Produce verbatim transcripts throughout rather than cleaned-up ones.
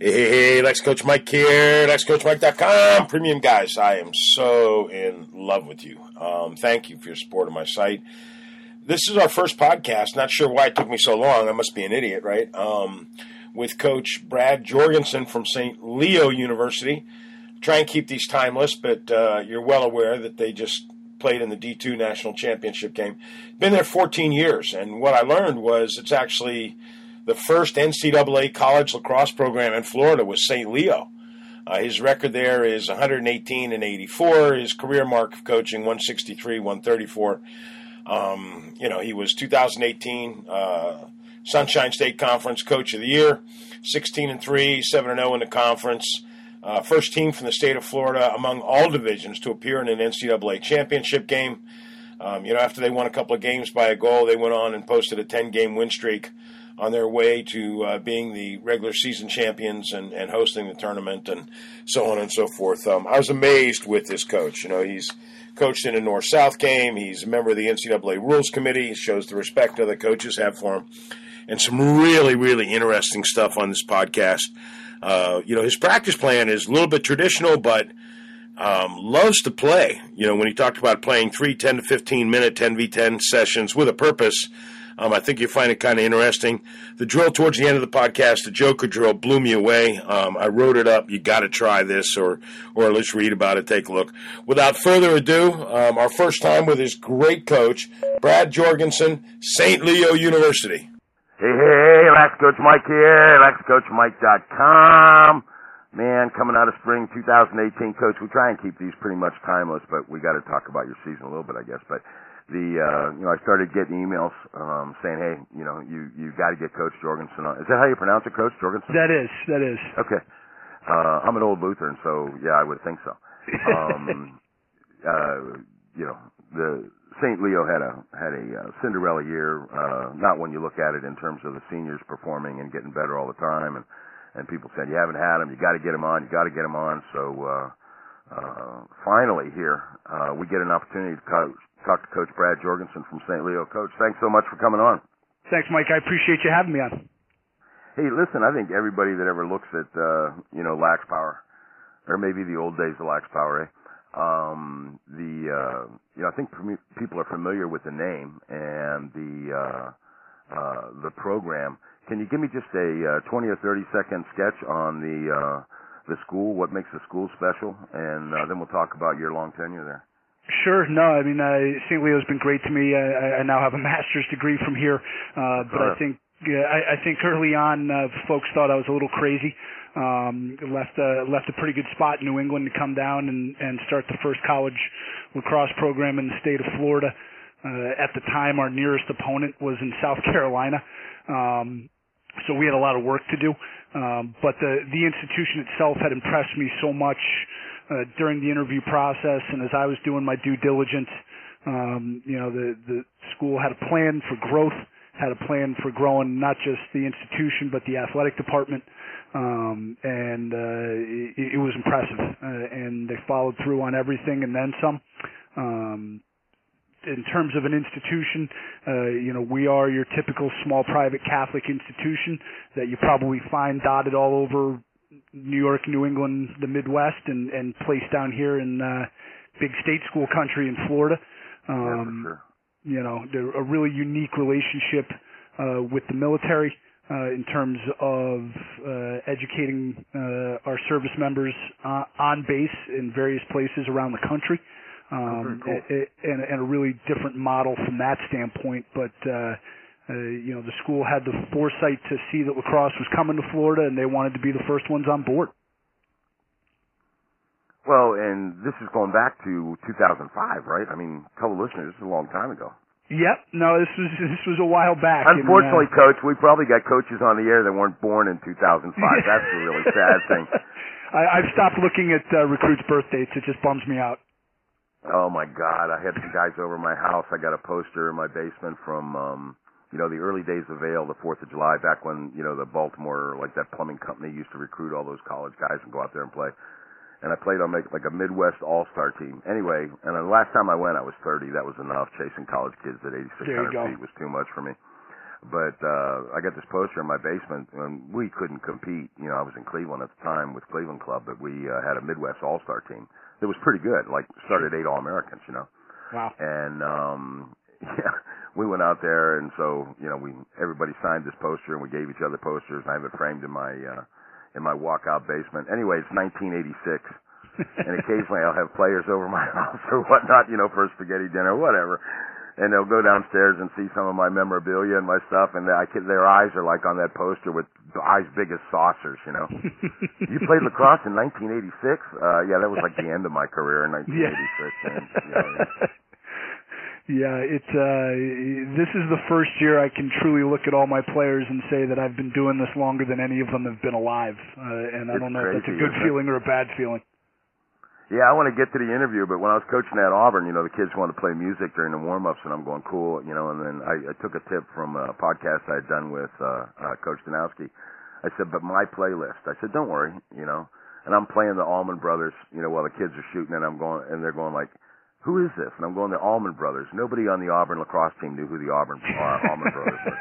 Hey, hey, hey, Lex Coach Mike here, lex coach mike dot com. Premium guys, I am so in love with you. Um, thank you for your support of my site. This is our first podcast. Not sure why it took me so long. I must be an idiot, right? Um, with Coach Brad Jorgensen from Saint Leo University. Try and keep these timeless, but uh, you're well aware that they just played in the D two National Championship game. Been there fourteen years, and what I learned was it's actually the first N C double A college lacrosse program in Florida was Saint Leo. Uh, his record there is one eighteen and eighty-four. His career mark of coaching, one sixty-three, one thirty-four. Um, you know, he was two thousand eighteen uh, Sunshine State Conference Coach of the Year, sixteen and three, seven and oh in the conference. Uh, first team from the state of Florida among all divisions to appear in an N C double A championship game. Um, you know, after they won a couple of games by a goal, they went on and posted a ten-game win streak on their way to uh, being the regular season champions and, and hosting the tournament and so on and so forth. Um, I was amazed with this coach. You know, he's coached in a North-South game. He's a member of the N C double A Rules Committee. He shows the respect other coaches have for him. And some really, really interesting stuff on this podcast. Uh, you know, his practice plan is a little bit traditional, but um, loves to play. You know, when he talked about playing three ten to fifteen minute ten v ten sessions with a purpose, Um, I think you find it kind of interesting. The drill towards the end of the podcast, the Joker drill, blew me away. Um, I wrote it up. You got to try this, or or at least read about it. Take a look. Without further ado, um, our first time with his great coach, Brad Jorgensen, Saint Leo University. Hey, hey, hey, Lex Coach Mike here, lex coach mike dot com. Man, coming out of spring two thousand eighteen, Coach, we try and keep these pretty much timeless, but we got to talk about your season a little bit, I guess. But The, uh, you know, I started getting emails, um, saying, hey, you know, you, you got to get Coach Jorgensen on. Is that how you pronounce it, Coach Jorgensen? That is, that is. Okay. Uh, I'm an old Lutheran, so yeah, I would think so. Um, uh, you know, the Saint Leo had a, had a uh, Cinderella year, uh, not when you look at it in terms of the seniors performing and getting better all the time. And, and people said, you haven't had him, you got to get him on, you got to get him on. So, uh, uh, finally here, uh, we get an opportunity to coach. Talk to Coach Brad Jorgensen from Saint Leo. Coach, thanks so much for coming on. Thanks, Mike. I appreciate you having me on. Hey, listen, I think everybody that ever looks at, uh, you know, Lax Power, or maybe the old days of Lax Power, eh? Um, the, uh, you know, I think people are familiar with the name and the, uh, uh, the program. Can you give me just a uh, twenty or thirty second sketch on the, uh, the school, what makes the school special, and uh, then we'll talk about your long tenure there. Sure. No, I mean, uh, Saint Leo's been great to me. I, I now have a master's degree from here, uh, but I think yeah, I, I think early on uh, folks thought I was a little crazy. Um, left a, left a pretty good spot in New England to come down and, and start the first college lacrosse program in the state of Florida. Uh, at the time, our nearest opponent was in South Carolina, um, so we had a lot of work to do. Um, but the the institution itself had impressed me so much Uh, during the interview process, and as I was doing my due diligence, um, you know, the, the school had a plan for growth, had a plan for growing not just the institution but the athletic department, um, and uh, it, it was impressive. Uh, and they followed through on everything and then some. Um, in terms of an institution, uh, you know, we are your typical small private Catholic institution that you probably find dotted all over New York, New England, the Midwest, and, and placed down here in uh, big state school country in Florida. Um, yeah, for sure. You know, a really unique relationship uh, with the military uh, in terms of uh, educating uh, our service members uh, on base in various places around the country. Um, oh, cool. and, and a really different model from that standpoint, but uh, Uh, you know, the school had the foresight to see that lacrosse was coming to Florida, and they wanted to be the first ones on board. Well, and this is going back to two thousand five, right? I mean, tell the listeners, this is a long time ago. Yep. No, this was this was a while back. Unfortunately, and, uh, Coach, we probably got coaches on the air that weren't born in two thousand five. That's the really sad thing. I, I've stopped looking at uh, recruits' birth dates. It just bums me out. Oh, my God. I had some guys over my house. I got a poster in my basement from... Um, You know, the early days of Vail, the fourth of July, back when, you know, the Baltimore, like that plumbing company used to recruit all those college guys and go out there and play. And I played on like a Midwest all-star team. Anyway, and the last time I went, I was thirty. That was enough. Chasing college kids at eighty-six hundred feet was too much for me. But uh, I got this poster in my basement, and we couldn't compete. You know, I was in Cleveland at the time with Cleveland Club, but we uh, had a Midwest All-Star team that was pretty good. Like started eight All-Americans, you know. Wow. And um, yeah, we went out there, and so you know, we everybody signed this poster, and we gave each other posters. And I have it framed in my uh, in my walkout basement. Anyway, it's nineteen eighty-six. And occasionally I'll have players over my house or whatnot, you know, for a spaghetti dinner or whatever. And they'll go downstairs and see some of my memorabilia and my stuff, and I can, their eyes are like on that poster with eyes big as saucers, you know. You played lacrosse in nineteen eighty-six? Uh, yeah, that was like the end of my career in nineteen eighty-six. Yeah. And, you know, yeah, it's uh, this is the first year I can truly look at all my players and say that I've been doing this longer than any of them have been alive. Uh, and I don't know if that's a good feeling or a bad feeling. Yeah, I want to get to the interview, but when I was coaching at Auburn, you know, the kids wanted to play music during the warm-ups, and I'm going, cool, you know, and then I, I took a tip from a podcast I had done with uh, uh, Coach Danowski. I said, but my playlist. I said, don't worry, you know, and I'm playing the Allman Brothers, you know, while the kids are shooting, and I'm going, and they're going like, who is this? And I'm going, the Allman Brothers. Nobody on the Auburn lacrosse team knew who the Auburn uh, Allman Brothers were.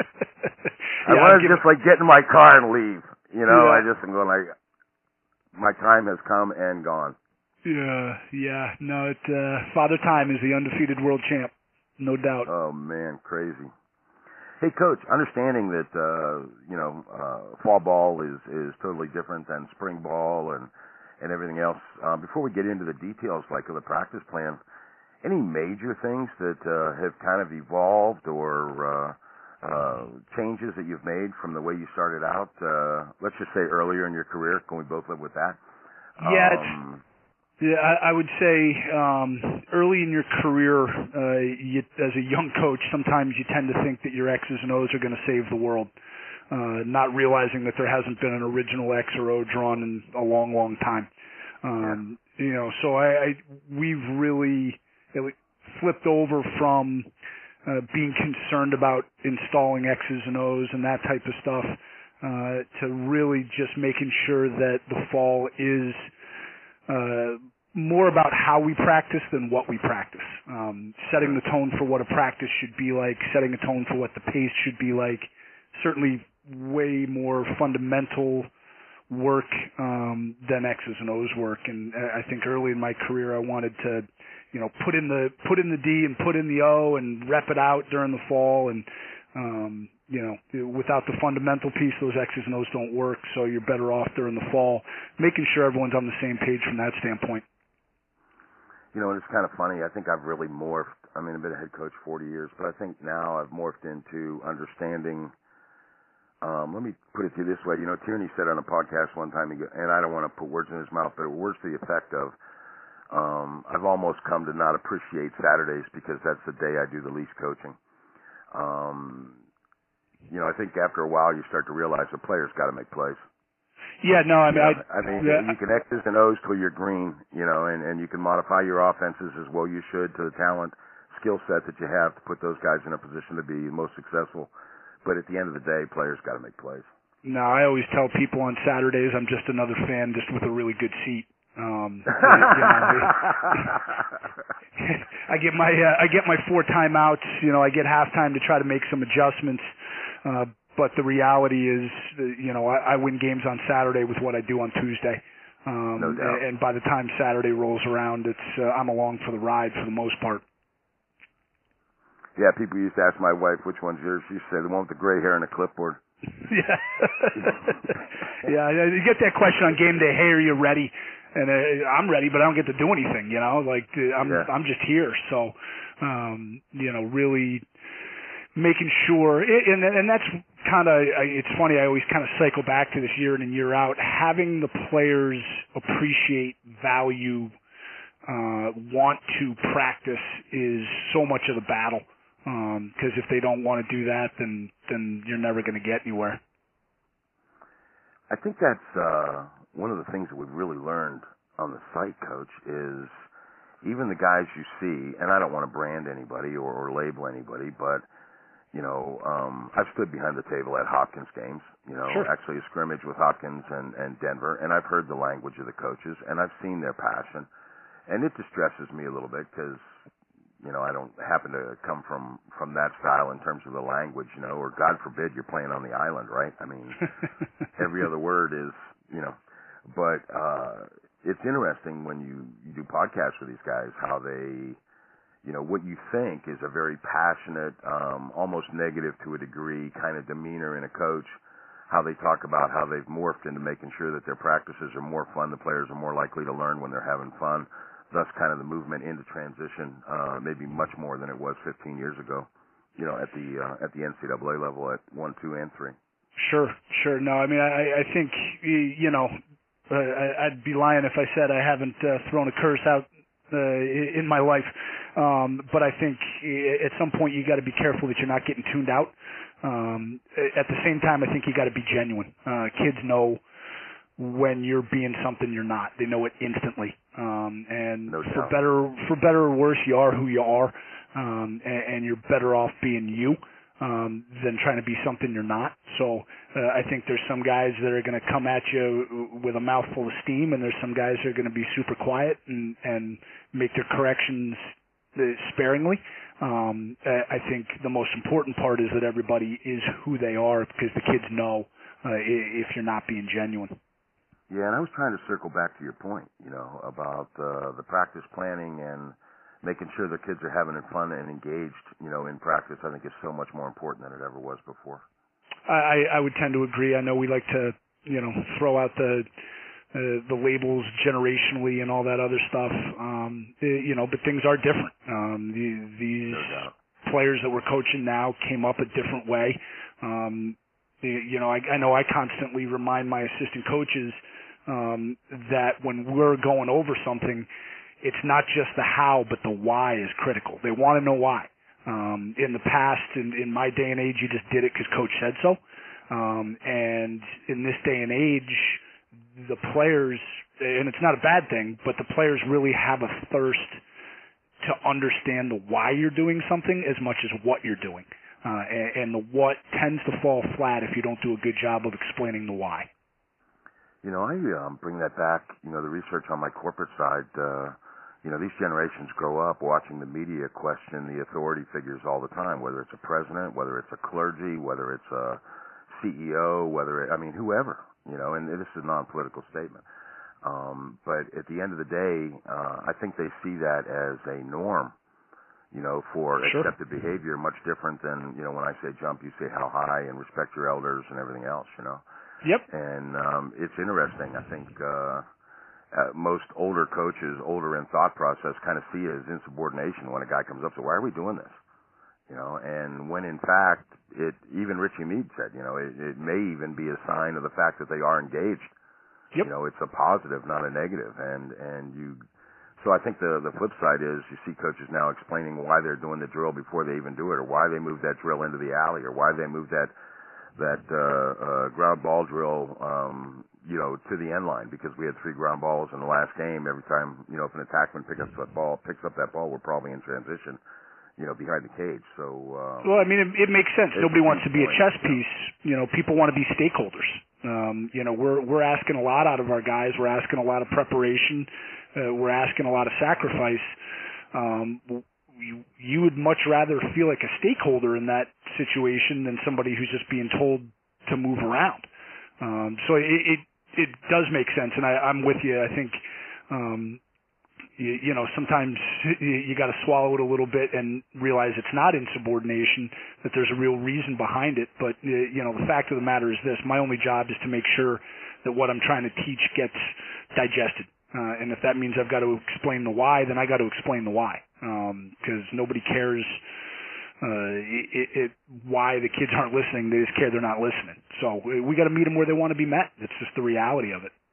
I yeah, wanted to just like get in my car and leave, you know. Yeah. I just am going like, my time has come and gone. Yeah, yeah. No, it, uh, Father Time is the undefeated world champ, no doubt. Oh, man, crazy. Hey, Coach, understanding that, uh, you know, uh, fall ball is, is totally different than spring ball and, and everything else, uh, before we get into the details, like of the practice plan, any major things that uh, have kind of evolved or uh, uh, changes that you've made from the way you started out, uh, let's just say earlier in your career? Can we both live with that? Yeah, um, it's... Yeah, I, I would say um, early in your career, uh, you, as a young coach, sometimes you tend to think that your X's and O's are going to save the world, uh, not realizing that there hasn't been an original X or O drawn in a long, long time. Um, yeah. You know, so I, I we've really flipped over from uh, being concerned about installing X's and O's and that type of stuff uh, to really just making sure that the fall is Uh, more about how we practice than what we practice. Um, setting the tone for what a practice should be like, setting a tone for what the pace should be like. Certainly way more fundamental work um, than X's and O's work. And I think early in my career, I wanted to, you know, put in the put in the D and put in the O and rep it out during the fall. And um, you know, without the fundamental piece, those X's and O's don't work. So you're better off during the fall, making sure everyone's on the same page from that standpoint. You know, it's kind of funny. I think I've really morphed. I mean, I've been a head coach forty years, but I think now I've morphed into understanding. Um, let me put it to you this way. You know, Tierney said on a podcast one time, and I don't want to put words in his mouth, but words to the effect of, um, I've almost come to not appreciate Saturdays because that's the day I do the least coaching. Um, you know, I think after a while you start to realize the players got to make plays. Yeah, no, I mean, yeah, I, I mean, yeah. you can X's and O's till you're green, you know, and, and you can modify your offenses as well you should to the talent, skill set that you have to put those guys in a position to be most successful. But at the end of the day, players got to make plays. No, I always tell people on Saturdays I'm just another fan just with a really good seat. Um, you know, I get my uh, I get my four timeouts. You know, I get halftime to try to make some adjustments. Uh, but the reality is, you know, I, I win games on Saturday with what I do on Tuesday. Um, no doubt. And by the time Saturday rolls around, it's uh, I'm along for the ride for the most part. Yeah, people used to ask my wife which one's yours. She said the one with the gray hair and the clipboard. Yeah, yeah. You get that question on game day. Hey, are you ready? And uh, I'm ready, but I don't get to do anything. You know, like uh, I'm yeah. I'm just here. So, um, you know, really making sure, and and that's kind of, it's funny, I always kind of cycle back to this year in and year out, having the players appreciate, value, uh, want to practice is so much of the battle, because um, if they don't want to do that, then then you're never going to get anywhere. I think that's uh, one of the things that we've really learned on the site, Coach, is even the guys you see, and I don't want to brand anybody or, or label anybody, but you know, um, I've stood behind the table at Hopkins games, you know, sure. actually a scrimmage with Hopkins and, and Denver, and I've heard the language of the coaches, and I've seen their passion, and it distresses me a little bit because, you know, I don't happen to come from from that style in terms of the language, you know, or God forbid you're playing on the island, right? I mean, every other word is, you know, but uh, it's interesting when you, you do podcasts with these guys, how they, you know, what you think is a very passionate, um, almost negative to a degree kind of demeanor in a coach, how they talk about how they've morphed into making sure that their practices are more fun, the players are more likely to learn when they're having fun, thus kind of the movement into transition, uh, maybe much more than it was fifteen years ago, you know, at the uh, at the N C double A level at one, two, and three. Sure, sure. No, I mean, I, I think, you know, uh, I'd be lying if I said I haven't uh, thrown a curse out uh, in my life. Um, but I think at some point you got to be careful that you're not getting tuned out. Um, at the same time, I think you got to be genuine. Uh, kids know when you're being something you're not. They know it instantly. Um, and no for better, for better or worse, you are who you are. Um, and, and you're better off being you. Um, than trying to be something you're not. So uh, I think there's some guys that are going to come at you with a mouthful of steam, and there's some guys that are going to be super quiet and, and make their corrections uh, sparingly. Um, I think the most important part is that everybody is who they are, because the kids know uh, if you're not being genuine. Yeah, and I was trying to circle back to your point, you know, about uh, the practice planning and making sure the kids are having fun and engaged, you know, in practice, I think is so much more important than it ever was before. I, I would tend to agree. I know we like to, you know, throw out the uh, the labels generationally and all that other stuff, um, you know, but things are different. Um, the, these no players that we're coaching now came up a different way. Um, you know, I, I know I constantly remind my assistant coaches um, that when we're going over something, it's not just the how, but the why is critical. They want to know why. Um, in the past, in, in my day and age, you just did it because coach said so. Um, and in this day and age, the players, and it's not a bad thing, but the players really have a thirst to understand the why you're doing something as much as what you're doing. Uh, and, and the what tends to fall flat if you don't do a good job of explaining the why. You know, I um, bring that back, you know, the research on my corporate side, uh, you know, these generations grow up watching the media question the authority figures all the time, whether it's a president, whether it's a clergy, whether it's a C E O, whether it, I mean, whoever, you know, and this is a non-political statement. Um, but at the end of the day, uh, I think they see that as a norm, you know, for sure. accepted behavior, much different than, you know, when I say jump, you say how high and respect your elders and everything else, you know. Yep. And um, it's interesting. I think uh, uh, most older coaches, older in thought process, kind of see it as insubordination when a guy comes up. So why are we doing this? You know, and when in fact, it even Richie Meade said, you know, it, it may even be a sign of the fact that they are engaged. Yep. You know, it's a positive, not a negative. And and you, so I think the the flip side is you see coaches now explaining why they're doing the drill before they even do it, or why they moved that drill into the alley, or why they moved that that uh, uh, ground ball drill, um, you know, to the end line, because we had three ground balls in the last game. Every time, you know, if an attackman picks up that ball, picks up that ball, we're probably in transition, you know, behind the cage. So, uh, well, I mean, it, it makes sense. Nobody wants to be point, a chess piece. You know, people want to be stakeholders. Um, you know, we're we're asking a lot out of our guys. We're asking a lot of preparation. Uh, we're asking a lot of sacrifice. Um, You, you would much rather feel like a stakeholder in that situation than somebody who's just being told to move around. Um, so it, it it does make sense, and I, I'm with you. I think um, you, you know sometimes you, you got to swallow it a little bit and realize it's not insubordination, that there's a real reason behind it. But you know the fact of the matter is this: my only job is to make sure that what I'm trying to teach gets digested. Uh, and if that means I've got to explain the why, then I got to explain the why. Because um, nobody cares uh, it, it, why the kids aren't listening. They just care they're not listening. So we got to meet them where they want to be met. It's just the reality of it.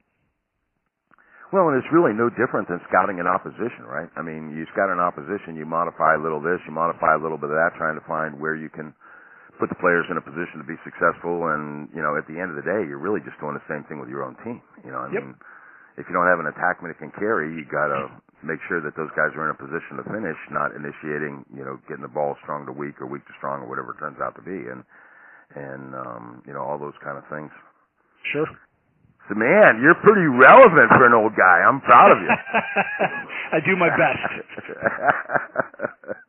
Well, and it's really no different than scouting an opposition, right? I mean, you scout an opposition, you modify a little this, you modify a little bit of that, trying to find where you can put the players in a position to be successful. And, you know, at the end of the day, you're really just doing the same thing with your own team. You know, I yep. mean, if you don't have an attackman that can carry, you got to make sure that those guys are in a position to finish, not initiating, you know, getting the ball strong to weak or weak to strong or whatever it turns out to be. And, and um, you know, all those kind of things. Sure. So, man, you're pretty relevant for an old guy. I'm proud of you. I do my best.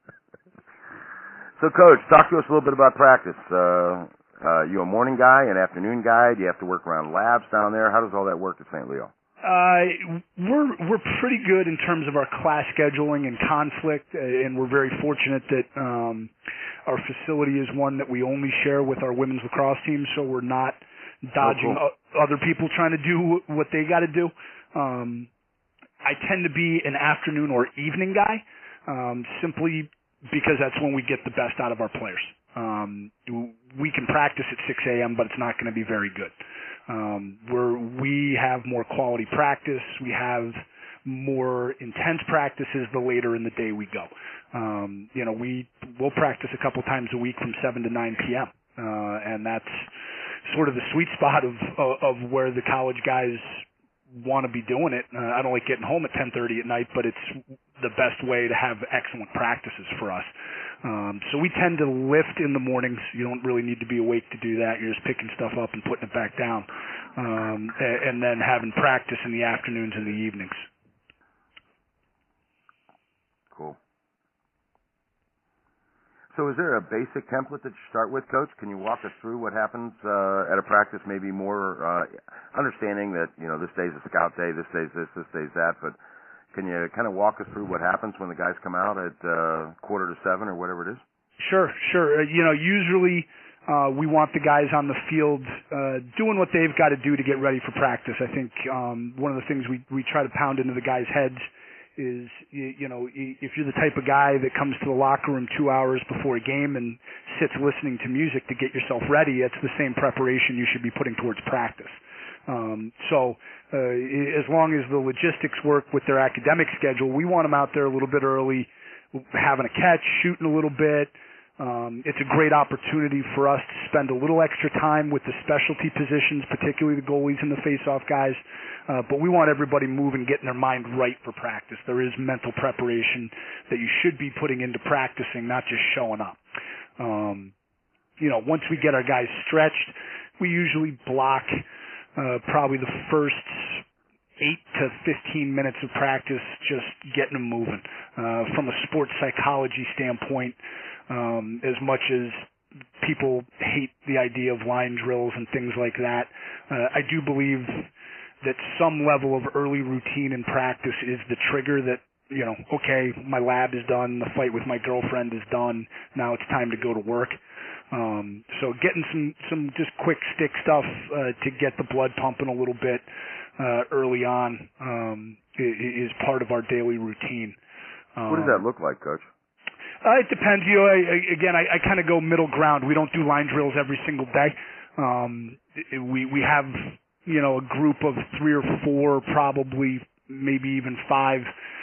So, Coach, talk to us a little bit about practice. Uh, uh, you a morning guy, an afternoon guy? Do you have to work around labs down there? How does all that work at Saint Leo? Uh, we're we're pretty good in terms of our class scheduling and conflict, and we're very fortunate that um, our facility is one that we only share with our women's lacrosse team, so we're not dodging oh, cool. o- other people trying to do what they got to do. Um, I tend to be an afternoon or evening guy, um, simply because that's when we get the best out of our players. Um, we can practice at six a.m., but it's not going to be very good. Um, we're, we have more quality practice. We have more intense practices the later in the day we go. Um, you know, we will practice a couple times a week from seven to nine p.m., uh, and that's sort of the sweet spot of, of, of where the college guys want to be doing it. Uh, I don't like getting home at ten thirty at night, but it's the best way to have excellent practices for us. Um, so we tend to lift in the mornings. You don't really need to be awake to do that. You're just picking stuff up and putting it back down, um, and then having practice in the afternoons and the evenings. Cool. So is there a basic template that you start with, Coach? Can you walk us through what happens uh, at a practice, maybe more uh, understanding that, you know, this day's a scout day, this day's this, this day's that, but can you kind of walk us through what happens when the guys come out at uh, quarter to seven or whatever it is? Sure, sure. Uh, you know, usually uh, we want the guys on the field uh, doing what they've got to do to get ready for practice. I think um, one of the things we, we try to pound into the guys' heads is, you, you know, if you're the type of guy that comes to the locker room two hours before a game and sits listening to music to get yourself ready, it's the same preparation you should be putting towards practice. Um, so uh, as long as the logistics work with their academic schedule, we want them out there a little bit early, having a catch, shooting a little bit. Um, it's a great opportunity for us to spend a little extra time with the specialty positions, particularly the goalies and the face-off guys. Uh, but we want everybody moving, getting their mind right for practice. There is mental preparation that you should be putting into practicing, not just showing up. Um, you know, once we get our guys stretched, we usually block uh, probably the first eight to fifteen minutes of practice, just getting them moving. Uh, from a sports psychology standpoint, um, as much as people hate the idea of line drills and things like that, uh, I do believe that some level of early routine in practice is the trigger that, you know, okay, my lab is done, the fight with my girlfriend is done, now it's time to go to work. Um, so getting some, some just quick stick stuff uh, to get the blood pumping a little bit uh, early on um, is part of our daily routine. Um, what does that look like, Coach? Uh, it depends. You know, I, I, again, I, I kind of go middle ground. We don't do line drills every single day. Um, we we have, you know, a group of three or four, probably maybe even five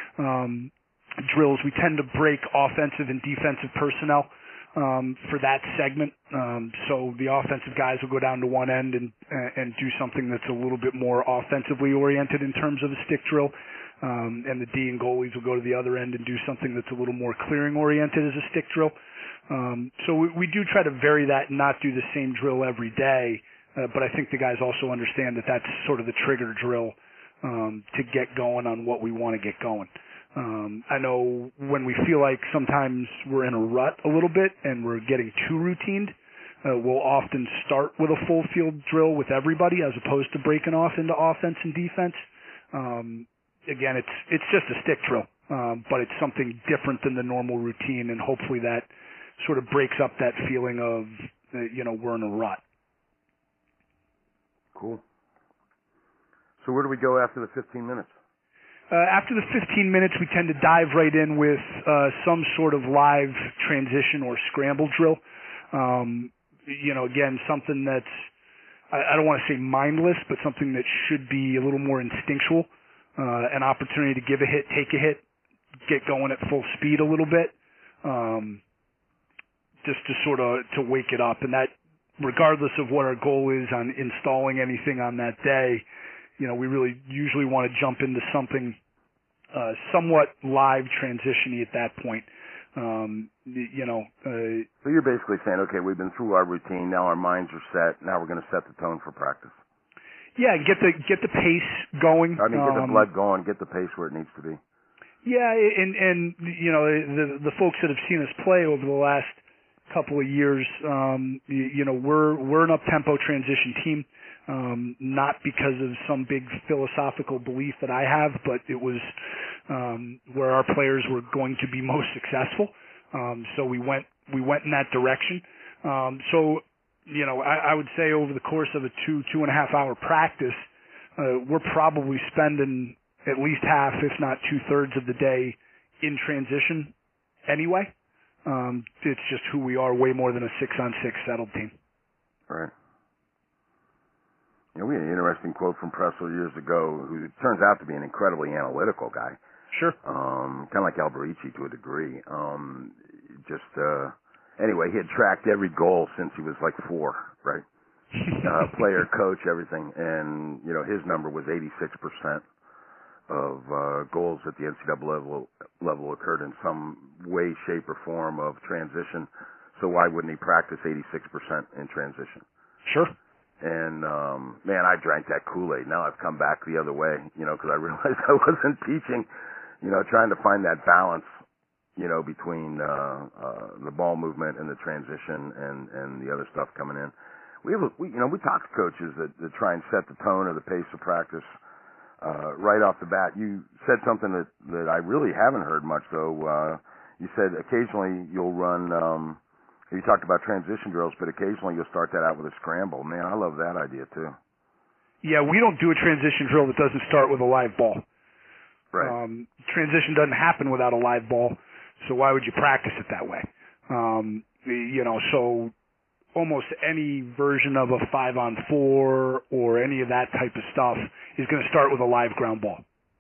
um, drills. We tend to break offensive and defensive personnel um, for that segment. Um, so the offensive guys will go down to one end and and do something that's a little bit more offensively oriented in terms of a stick drill. Um, and the D and goalies will go to the other end and do something that's a little more clearing oriented as a stick drill. Um, so we, we do try to vary that and not do the same drill every day. Uh, but I think the guys also understand that that's sort of the trigger drill um, to get going on what we want to get going. Um, I know when we feel like sometimes we're in a rut a little bit and we're getting too routined, uh, we'll often start with a full field drill with everybody as opposed to breaking off into offense and defense. Um, again, it's it's just a stick drill, um, but it's something different than the normal routine, and hopefully that sort of breaks up that feeling of, uh, you know, we're in a rut. Cool. So where do we go after the fifteen minutes? Uh, after the fifteen minutes, we tend to dive right in with uh, some sort of live transition or scramble drill. Um, you know, again, something that's, I, I don't want to say mindless, but something that should be a little more instinctual. Uh, an opportunity to give a hit, take a hit, get going at full speed a little bit, um, just to sort of to wake it up. And that, regardless of what our goal is on installing anything on that day, you know, we really usually want to jump into something uh, somewhat live transition-y at that point. Um, you know. Uh, so you're basically saying, okay, we've been through our routine, now our minds are set, now we're going to set the tone for practice. Yeah, get the get the pace going. I mean, get um, the blood going, get the pace where it needs to be. Yeah, and and you know the the folks that have seen us play over the last couple of years, um, you, you know, we're we're an up-tempo transition team, um, not because of some big philosophical belief that I have, but it was um, where our players were going to be most successful. Um, so we went we went in that direction. Um, so, you know, I, I would say over the course of a two two and a half hour practice, uh, we're probably spending at least half, if not two thirds, of the day in transition anyway. Um, it's just who we are, way more than a six-on-six settled team. Right. You know, we had an interesting quote from Pressel years ago, who turns out to be an incredibly analytical guy. Sure. Um, kind of like Alberici to a degree. Um, just, uh, anyway, he had tracked every goal since he was like four, right? uh, player, coach, everything. And, you know, his number was eighty-six percent. Of uh, goals at the N C double A level, level occurred in some way, shape, or form of transition. So why wouldn't he practice eighty-six percent in transition? Sure. And, um, man, I drank that Kool-Aid. Now I've come back the other way, you know, because I realized I wasn't teaching, you know, trying to find that balance, you know, between uh, uh, the ball movement and the transition and, and the other stuff coming in. We have, a, we, you know, we talk to coaches that, that try and set the tone or the pace of practice Uh, right off the bat. You said something that, that I really haven't heard much, though. Uh, you said occasionally you'll run, um, you talked about transition drills, but occasionally you'll start that out with a scramble. Man, I love that idea, too. Yeah, we don't do a transition drill that doesn't start with a live ball. Right. Um, transition doesn't happen without a live ball, so why would you practice it that way? Um, you know, so almost any version of a five on four or any of that type of stuff is going to start with a live ground ball.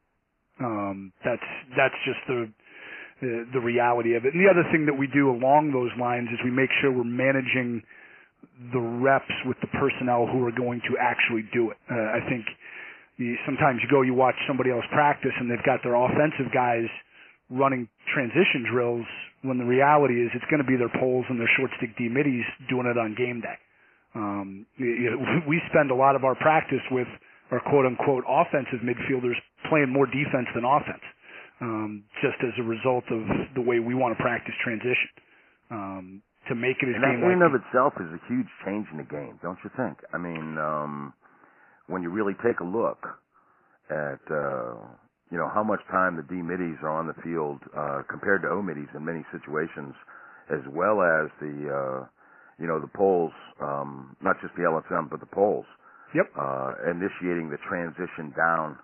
Um, that's that's just the, the the reality of it. And the other thing that we do along those lines is we make sure we're managing the reps with the personnel who are going to actually do it. Uh, I think you, sometimes you go, you watch somebody else practice, and they've got their offensive guys running transition drills, when the reality is it's going to be their poles and their short stick D middies doing it on game day. Um, you know, we spend a lot of our practice with our quote unquote offensive midfielders playing more defense than offense, um, just as a result of the way we want to practice transition. Um, to make it a and game that in and like of itself is a huge change in the game, don't you think? I mean, um, when you really take a look at, uh, you know, how much time the D middies are on the field uh, compared to O middies in many situations, as well as the, uh, you know, the poles, um, not just the L S M, but the poles. Yep. Uh, initiating the transition down.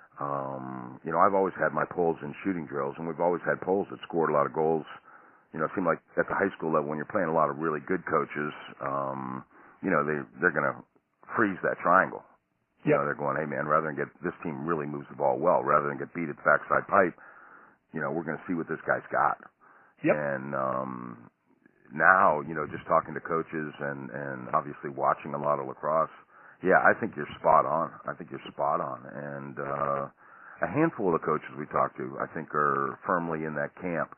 Um, you know, I've always had my poles in shooting drills, and we've always had poles that scored a lot of goals. You know, it seemed like at the high school level, when you're playing a lot of really good coaches, um, you know, they, they're going to freeze that triangle. You Yep. know, they're going, hey, man, rather than get, this team really moves the ball well, rather than get beat at the backside pipe, you know, we're going to see what this guy's got. Yep. And um, now, you know, just talking to coaches and, and obviously watching a lot of lacrosse, yeah, I think you're spot on. I think you're spot on. And uh, a handful of the coaches we talk to, I think, are firmly in that camp.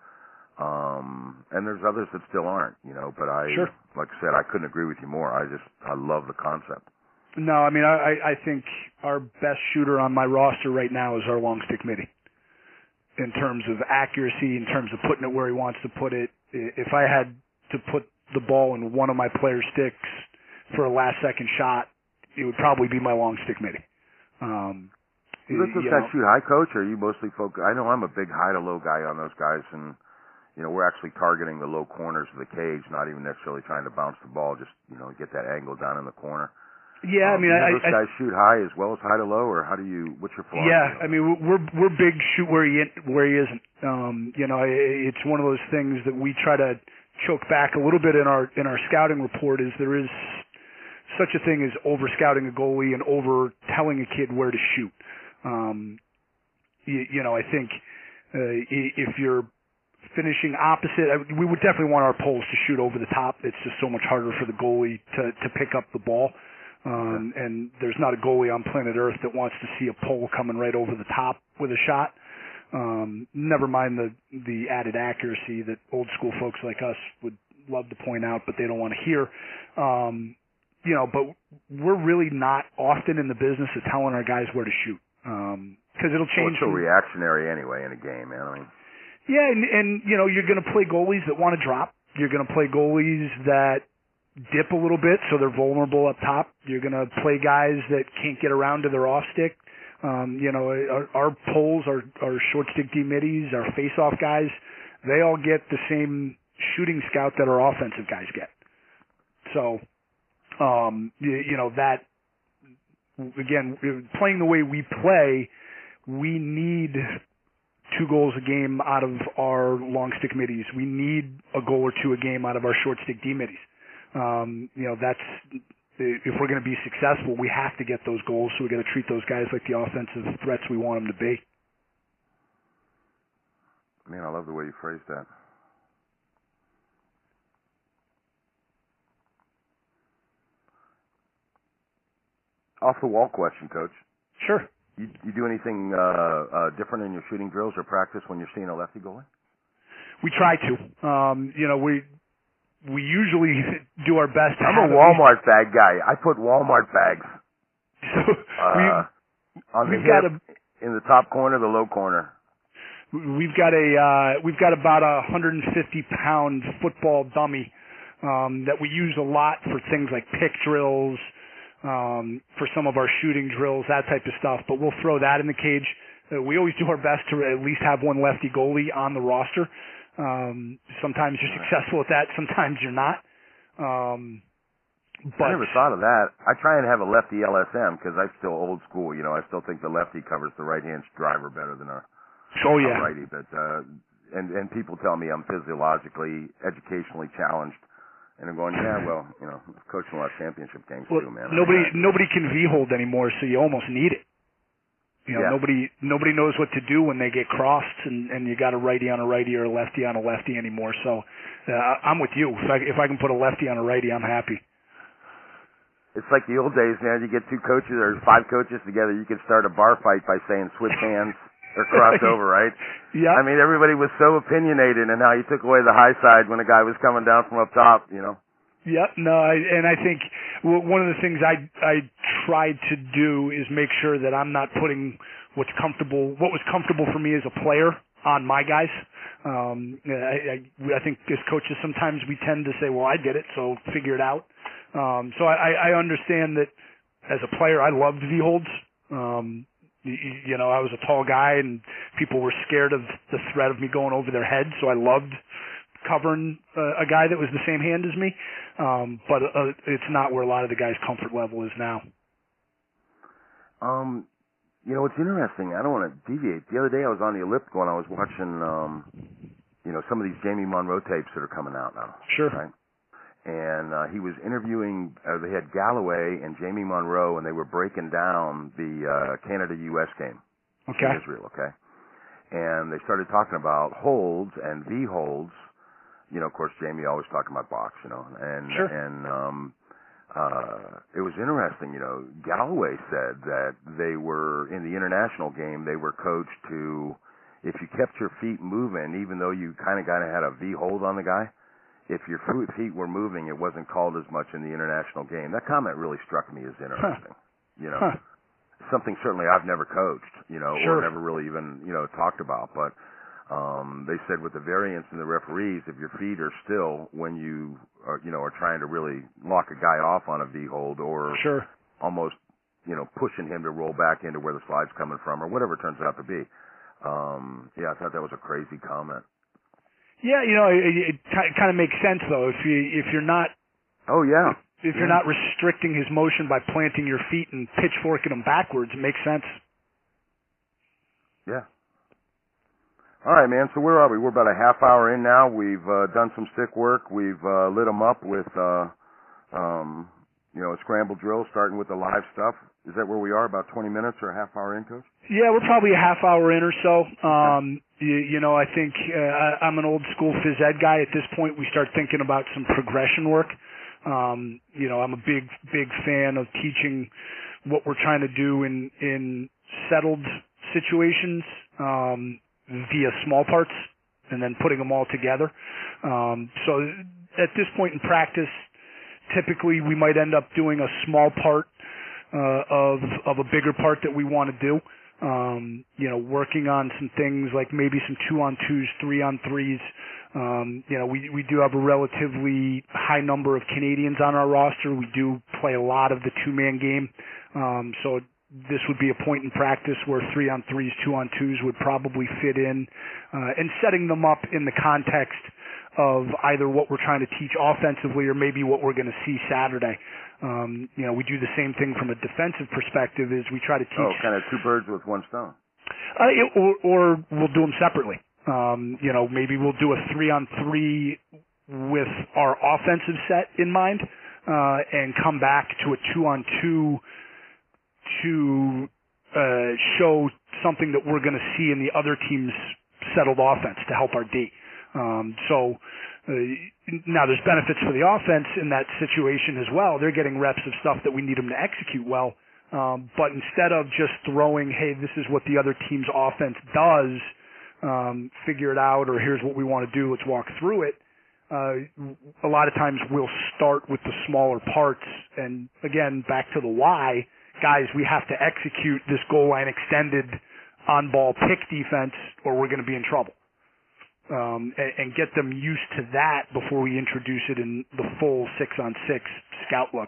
Um, and there's others that still aren't, you know, but I, Sure. like I said, I couldn't agree with you more. I just, I love the concept. No, I mean, I, I think our best shooter on my roster right now is our long stick midi. In terms of accuracy, in terms of putting it where he wants to put it. If I had to put the ball in one of my players' sticks for a last second shot, it would probably be my long stick midi. Um, You let those guys shoot high, coach, or are you mostly focused? I know I'm a big high to low guy on those guys, and, you know, we're actually targeting the low corners of the cage, not even necessarily trying to bounce the ball, just, you know, get that angle down in the corner. Yeah, um, I mean, do I, those I, guys shoot high as well as high to low, or how do you? What's your philosophy? Yeah, I mean, we're we're big shoot where he where he isn't. Um, you know, it's one of those things that we try to choke back a little bit in our in our scouting report. Is there is such a thing as over scouting a goalie and over telling a kid where to shoot. Um, you, you know, I think uh, if you're finishing opposite, we would definitely want our poles to shoot over the top. It's just so much harder for the goalie to to pick up the ball. Um, and there's not a goalie on planet Earth that wants to see a pole coming right over the top with a shot. Um, never mind the the added accuracy that old school folks like us would love to point out, but they don't want to hear. Um, you know, but we're really not often in the business of telling our guys where to shoot because um, it'll change. Well, it's so reactionary anyway in a game, man. I mean, yeah, and, and you know, you're going to play goalies that want to drop. You're going to play goalies that dip a little bit, so they're vulnerable up top. You're going to play guys that can't get around to their off stick. Um, you know, our, our poles, our, our short stick D middies, our face-off guys, they all get the same shooting scout that our offensive guys get. So, um, you, you know, that, again, playing the way we play, we need two goals a game out of our long stick middies. We need a goal or two a game out of our short stick D middies. Um, you know, that's, if we're going to be successful, we have to get those goals, so we got to treat those guys like the offensive threats we want them to be. Man, I love the way you phrased that. Off the wall question, Coach. Sure. You, you do anything uh, uh, different in your shooting drills or practice when you're seeing a lefty goalie? We try to. Um, you know, we we usually do our best to I'm have a Walmart bag guy. I put Walmart bags So uh, on the we've hip, got a, in the top corner, the low corner. We've got a uh, we've got about a one hundred fifty pound football dummy um, that we use a lot for things like pick drills, um, for some of our shooting drills, that type of stuff. But we'll throw that in the cage. Uh, we always do our best to at least have one lefty goalie on the roster. Um, sometimes you're successful at that, sometimes you're not. Um, but I never thought of that. I try and have a lefty L S M because I'm still old school. You know, I still think the lefty covers the right-hand driver better than a, oh, yeah. a righty. But uh, and and people tell me I'm physiologically, educationally challenged, and I'm going, yeah, well, you know, coaching a lot of championship games well, too, man. Nobody I mean, nobody can V-hold anymore, so you almost need it. You know, yeah. nobody nobody knows what to do when they get crossed, and, and you got a righty on a righty or a lefty on a lefty anymore. So uh, I'm with you. If I, if I can put a lefty on a righty, I'm happy. It's like the old days, man. You get two coaches or five coaches together, you can start a bar fight by saying switch hands or cross over, right? Yeah. I mean, everybody was so opinionated in how you took away the high side when a guy was coming down from up top, you know? Yeah, no, I, and I think one of the things I I try to do is make sure that I'm not putting what's comfortable, what was comfortable for me as a player on my guys. Um, I, I, I think as coaches sometimes we tend to say, well, I did it, so figure it out. Um, so I, I understand that as a player, I loved V-holds. Um, you, you know, I was a tall guy, and people were scared of the threat of me going over their head, so I loved covering uh, a guy that was the same hand as me, um, but uh, it's not where a lot of the guys' comfort level is now. Um, you know, it's interesting. I don't want to deviate. The other day I was on the elliptical and I was watching, um, you know, some of these Jamie Monroe tapes that are coming out now. Sure. Right? And uh, he was interviewing, uh, they had Galloway and Jamie Monroe, and they were breaking down the uh, Canada-U S game Okay. in Israel, okay? And they started talking about holds and V-holds. You know, of course, Jamie always talking about box, you know, and, Sure. and, um, uh, it was interesting, you know, Galloway said that they were, in the international game, they were coached to, if you kept your feet moving, even though you kind of got had a V hold on the guy, if your feet were moving, it wasn't called as much in the international game. That comment really struck me as interesting, huh. you know, huh. something certainly I've never coached, you know, sure. or never really even, you know, talked about, but Um, they said with the variance in the referees, if your feet are still when you are, you know, are trying to really lock a guy off on a V-hold or sure. almost, you know, pushing him to roll back into where the slide's coming from or whatever it turns out to be. Um, yeah, I thought that was a crazy comment. Yeah, you know, it, it kind of makes sense though. If you if you're not, oh yeah, if you're yeah. not restricting his motion by planting your feet and pitchforking him backwards, it makes sense. Yeah. All right, man. So where are we? We're about a half hour in now. We've uh, done some stick work. We've uh, lit them up with, uh, um, you know, a scramble drill, starting with the live stuff. Is that where we are? About twenty minutes or a half hour in, Coach? Yeah, we're probably a half hour in or so. Um, you, you know, I think uh, I'm an old school phys ed guy. At this point, we start thinking about some progression work. Um, you know, I'm a big, big fan of teaching what we're trying to do in in settled situations. Um, via small parts and then putting them all together. Um, so at this point in practice, typically we might end up doing a small part uh, of of a bigger part that we want to do. Um, you know, working on some things like maybe some two on twos, three on threes, Um, you know, we, we do have a relatively high number of Canadians on our roster. We do play a lot of the two-man game. Um, so this would be a point in practice where three-on-threes, two-on-twos would probably fit in, uh, and setting them up in the context of either what we're trying to teach offensively or maybe what we're going to see Saturday. Um, you know, we do the same thing from a defensive perspective is we try to teach... Oh, kind of two birds with one stone. Uh, it, or, or we'll do them separately. Um, you know, maybe we'll do a three-on-three with our offensive set in mind, uh, and come back to a two-on-two to uh, show something that we're going to see in the other team's settled offense to help our D. Um, so uh, now there's benefits for the offense in that situation as well. They're getting reps of stuff that we need them to execute well. Um, but instead of just throwing, hey, this is what the other team's offense does, um, figure it out, or here's what we want to do, let's walk through it. Uh, a lot of times we'll start with the smaller parts. And again, back to the why, guys, we have to execute this goal line extended on-ball pick defense or we're going to be in trouble. Um, and, and get them used to that before we introduce it in the full six-on-six scout look.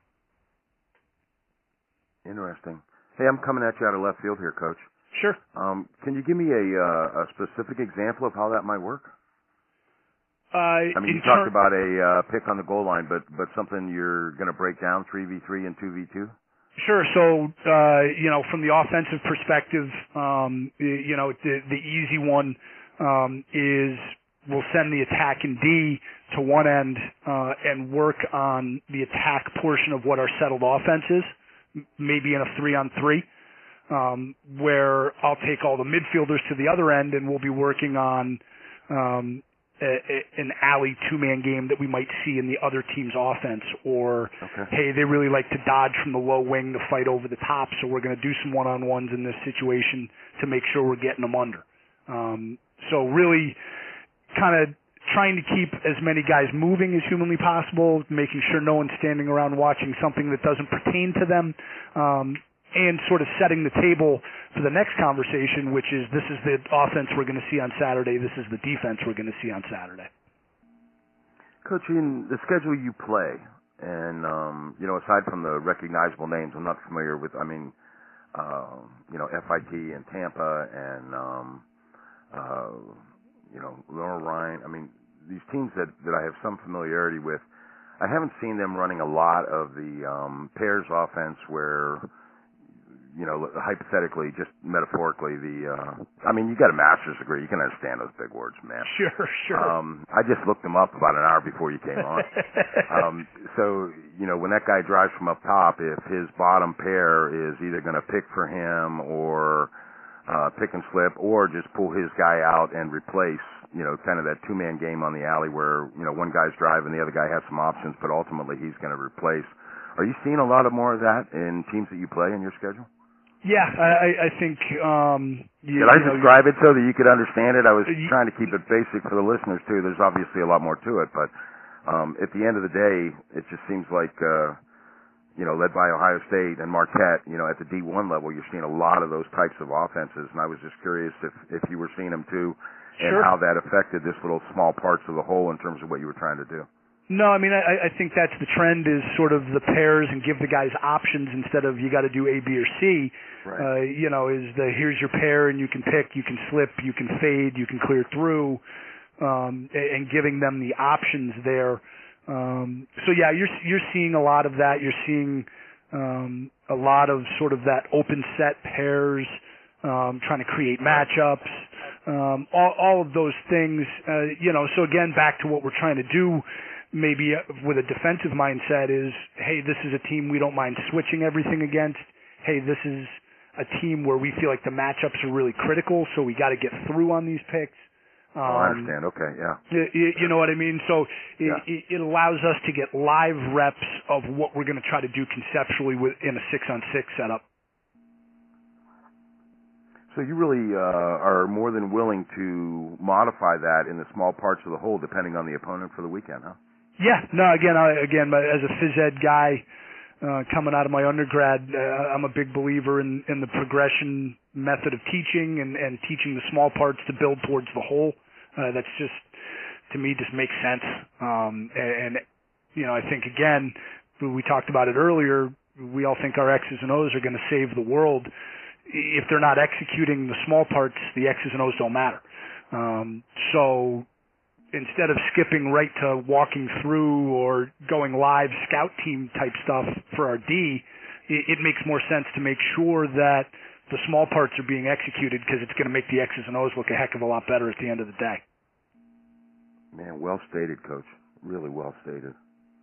Interesting. Hey, I'm coming at you out of left field here, Coach. Sure. Um, can you give me a, uh, a specific example of how that might work? Uh, I mean, you talked about a uh, pick on the goal line, but but something you're going to break down three v three and two v two? Sure. So, uh, you know, from the offensive perspective, um, you know, the, the easy one um, is we'll send the attack in D to one end uh, and work on the attack portion of what our settled offense is, maybe in a three-on-three, um, where I'll take all the midfielders to the other end and we'll be working on um, a, a, an alley two-man game that we might see in the other team's offense. Or, okay. hey, they really like to dodge from the low wing to fight over the top, so we're going to do some one-on-ones in this situation to make sure we're getting them under. Um, so really kind of trying to keep as many guys moving as humanly possible, making sure no one's standing around watching something that doesn't pertain to them, um, and sort of setting the table for the next conversation, which is this is the offense we're going to see on Saturday, this is the defense we're going to see on Saturday. Coach, in the schedule you play, and, um, you know, aside from the recognizable names, I'm not familiar with, I mean, uh, you know, F I T and Tampa and, um, uh, you know, Laurel Ryan, I mean, these teams that, that I have some familiarity with, I haven't seen them running a lot of the um, pairs offense where, you know, hypothetically, just metaphorically, the, uh, I mean, you got a master's degree. You can understand those big words, man. Sure, sure. Um, I just looked them up about an hour before you came on. um, so, you know, when that guy drives from up top, if his bottom pair is either going to pick for him or uh, pick and slip or just pull his guy out and replace, you know, kind of that two-man game on the alley where, you know, one guy's driving, the other guy has some options, but ultimately he's going to replace. Are you seeing a lot of more of that in teams that you play in your schedule? Yeah, I, I think. Um, you, Did I you know, describe it so that you could understand it? I was you, trying to keep it basic for the listeners too. There's obviously a lot more to it, but um, at the end of the day, it just seems like, uh, you know, led by Ohio State and Marquette, you know, at the D one level, you're seeing a lot of those types of offenses, and I was just curious if if you were seeing them too, and sure. how that affected this little small parts of the whole in terms of what you were trying to do. No, I mean, I, I think that's the trend is sort of the pairs and give the guys options instead of you got to do A, B, or C. Right. Uh, you know, is the here's your pair and you can pick, you can slip, you can fade, you can clear through, um, and, and giving them the options there. Um, so yeah, you're you're seeing a lot of that. You're seeing um, a lot of sort of that open set pairs, um, trying to create matchups, um, all, all of those things. Uh, you know, so again, back to what we're trying to do. Maybe with a defensive mindset is, hey, this is a team we don't mind switching everything against. Hey, this is a team where we feel like the matchups are really critical, so we got to get through on these picks. Um, oh, I understand. Okay, yeah. You, you know what I mean? So it, yeah. it, it allows us to get live reps of what we're going to try to do conceptually with, in a six-on-six setup. So you really uh, are more than willing to modify that in the small parts of the whole, depending on the opponent for the weekend, huh? Yeah, no, again, I, again, as a phys ed guy uh, coming out of my undergrad, uh, I'm a big believer in, in the progression method of teaching and, and teaching the small parts to build towards the whole. Uh, that's just to me just makes sense. Um, and, and, you know, I think, again, we talked about it earlier, we all think our X's and O's are going to save the world. If they're not executing the small parts, the X's and O's don't matter. Um, so instead of skipping right to walking through or going live scout team type stuff for our D, it, it makes more sense to make sure that the small parts are being executed because it's going to make the X's and O's look a heck of a lot better at the end of the day. Man, well stated, Coach. Really well stated.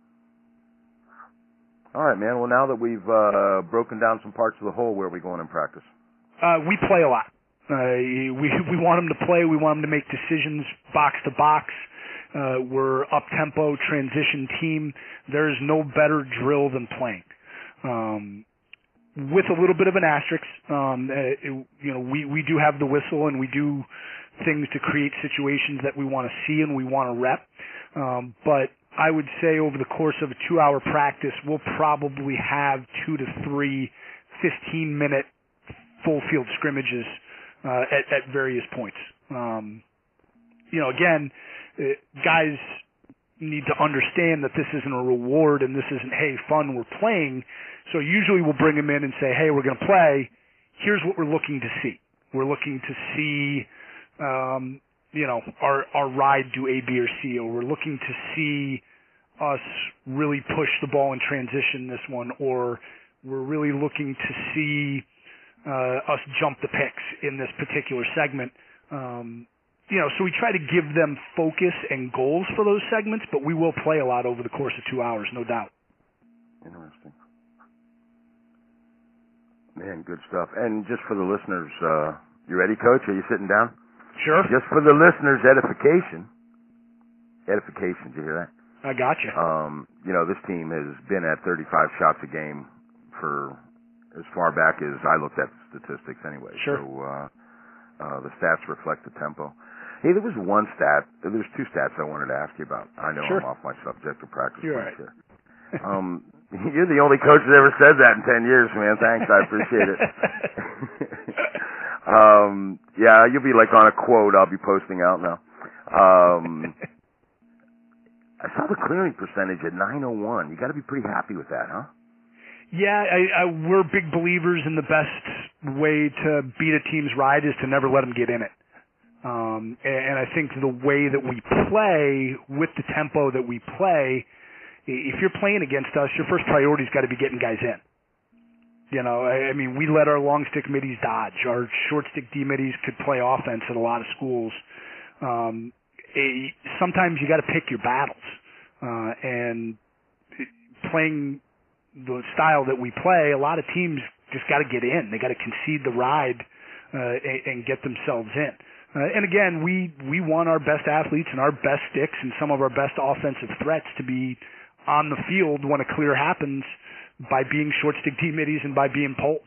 All right, man. Well, now that we've uh, broken down some parts of the whole, where are we going in practice? Uh, we play a lot. Uh, we we want them to play. We want them to make decisions box to box. Uh, we're up-tempo, transition team. There's no better drill than playing. Um, with a little bit of an asterisk, um, uh, it, you know, we, we do have the whistle and we do things to create situations that we want to see and we want to rep. Um, but I would say over the course of a two-hour practice, we'll probably have two to three fifteen-minute full-field scrimmages uh, at, at various points. Um, you know, again, uh, guys need to understand that this isn't a reward and this isn't, hey, fun, we're playing. So usually we'll bring them in and say, hey, we're going to play. Here's what we're looking to see. We're looking to see, um, you know, our, our ride do A, B, or C, or we're looking to see us really push the ball in transition this one, or we're really looking to see uh, us jump the picks in this particular segment. Um, you know, so we try to give them focus and goals for those segments, but we will play a lot over the course of two hours, no doubt. Interesting. Man, good stuff. And just for the listeners, uh, you ready, Coach? Are you sitting down? Sure. Just for the listeners' edification. Edification, did you hear that? I gotcha. Um, you know, this team has been at thirty-five shots a game for as far back as I looked at statistics anyway. Sure. So, uh, uh, the stats reflect the tempo. Hey, there was one stat, there was two stats I wanted to ask you about. I know Sure. I'm off my subject of practice You're points right. here. Um, you're the only coach that ever said that in ten years, man. Thanks, I appreciate it. um, yeah, you'll be like on a quote I'll be posting out now. Um, I saw the clearing percentage at nine oh one. You got to be pretty happy with that, huh? Yeah, I, I, we're big believers in the best way to beat a team's ride is to never let them get in it. Um, and, and I think the way that we play with the tempo that we play, if you're playing against us, your first priority's got to be getting guys in. You know, I, I mean, we let our long stick middies dodge. Our short stick D middies could play offense at a lot of schools. Um, a, sometimes you got to pick your battles, uh, and playing the style that we play, a lot of teams just got to get in. They got to concede the ride uh, and, and get themselves in. Uh, and again, we we want our best athletes and our best sticks and some of our best offensive threats to be on the field when a clear happens by being short stick D middies and by being poles.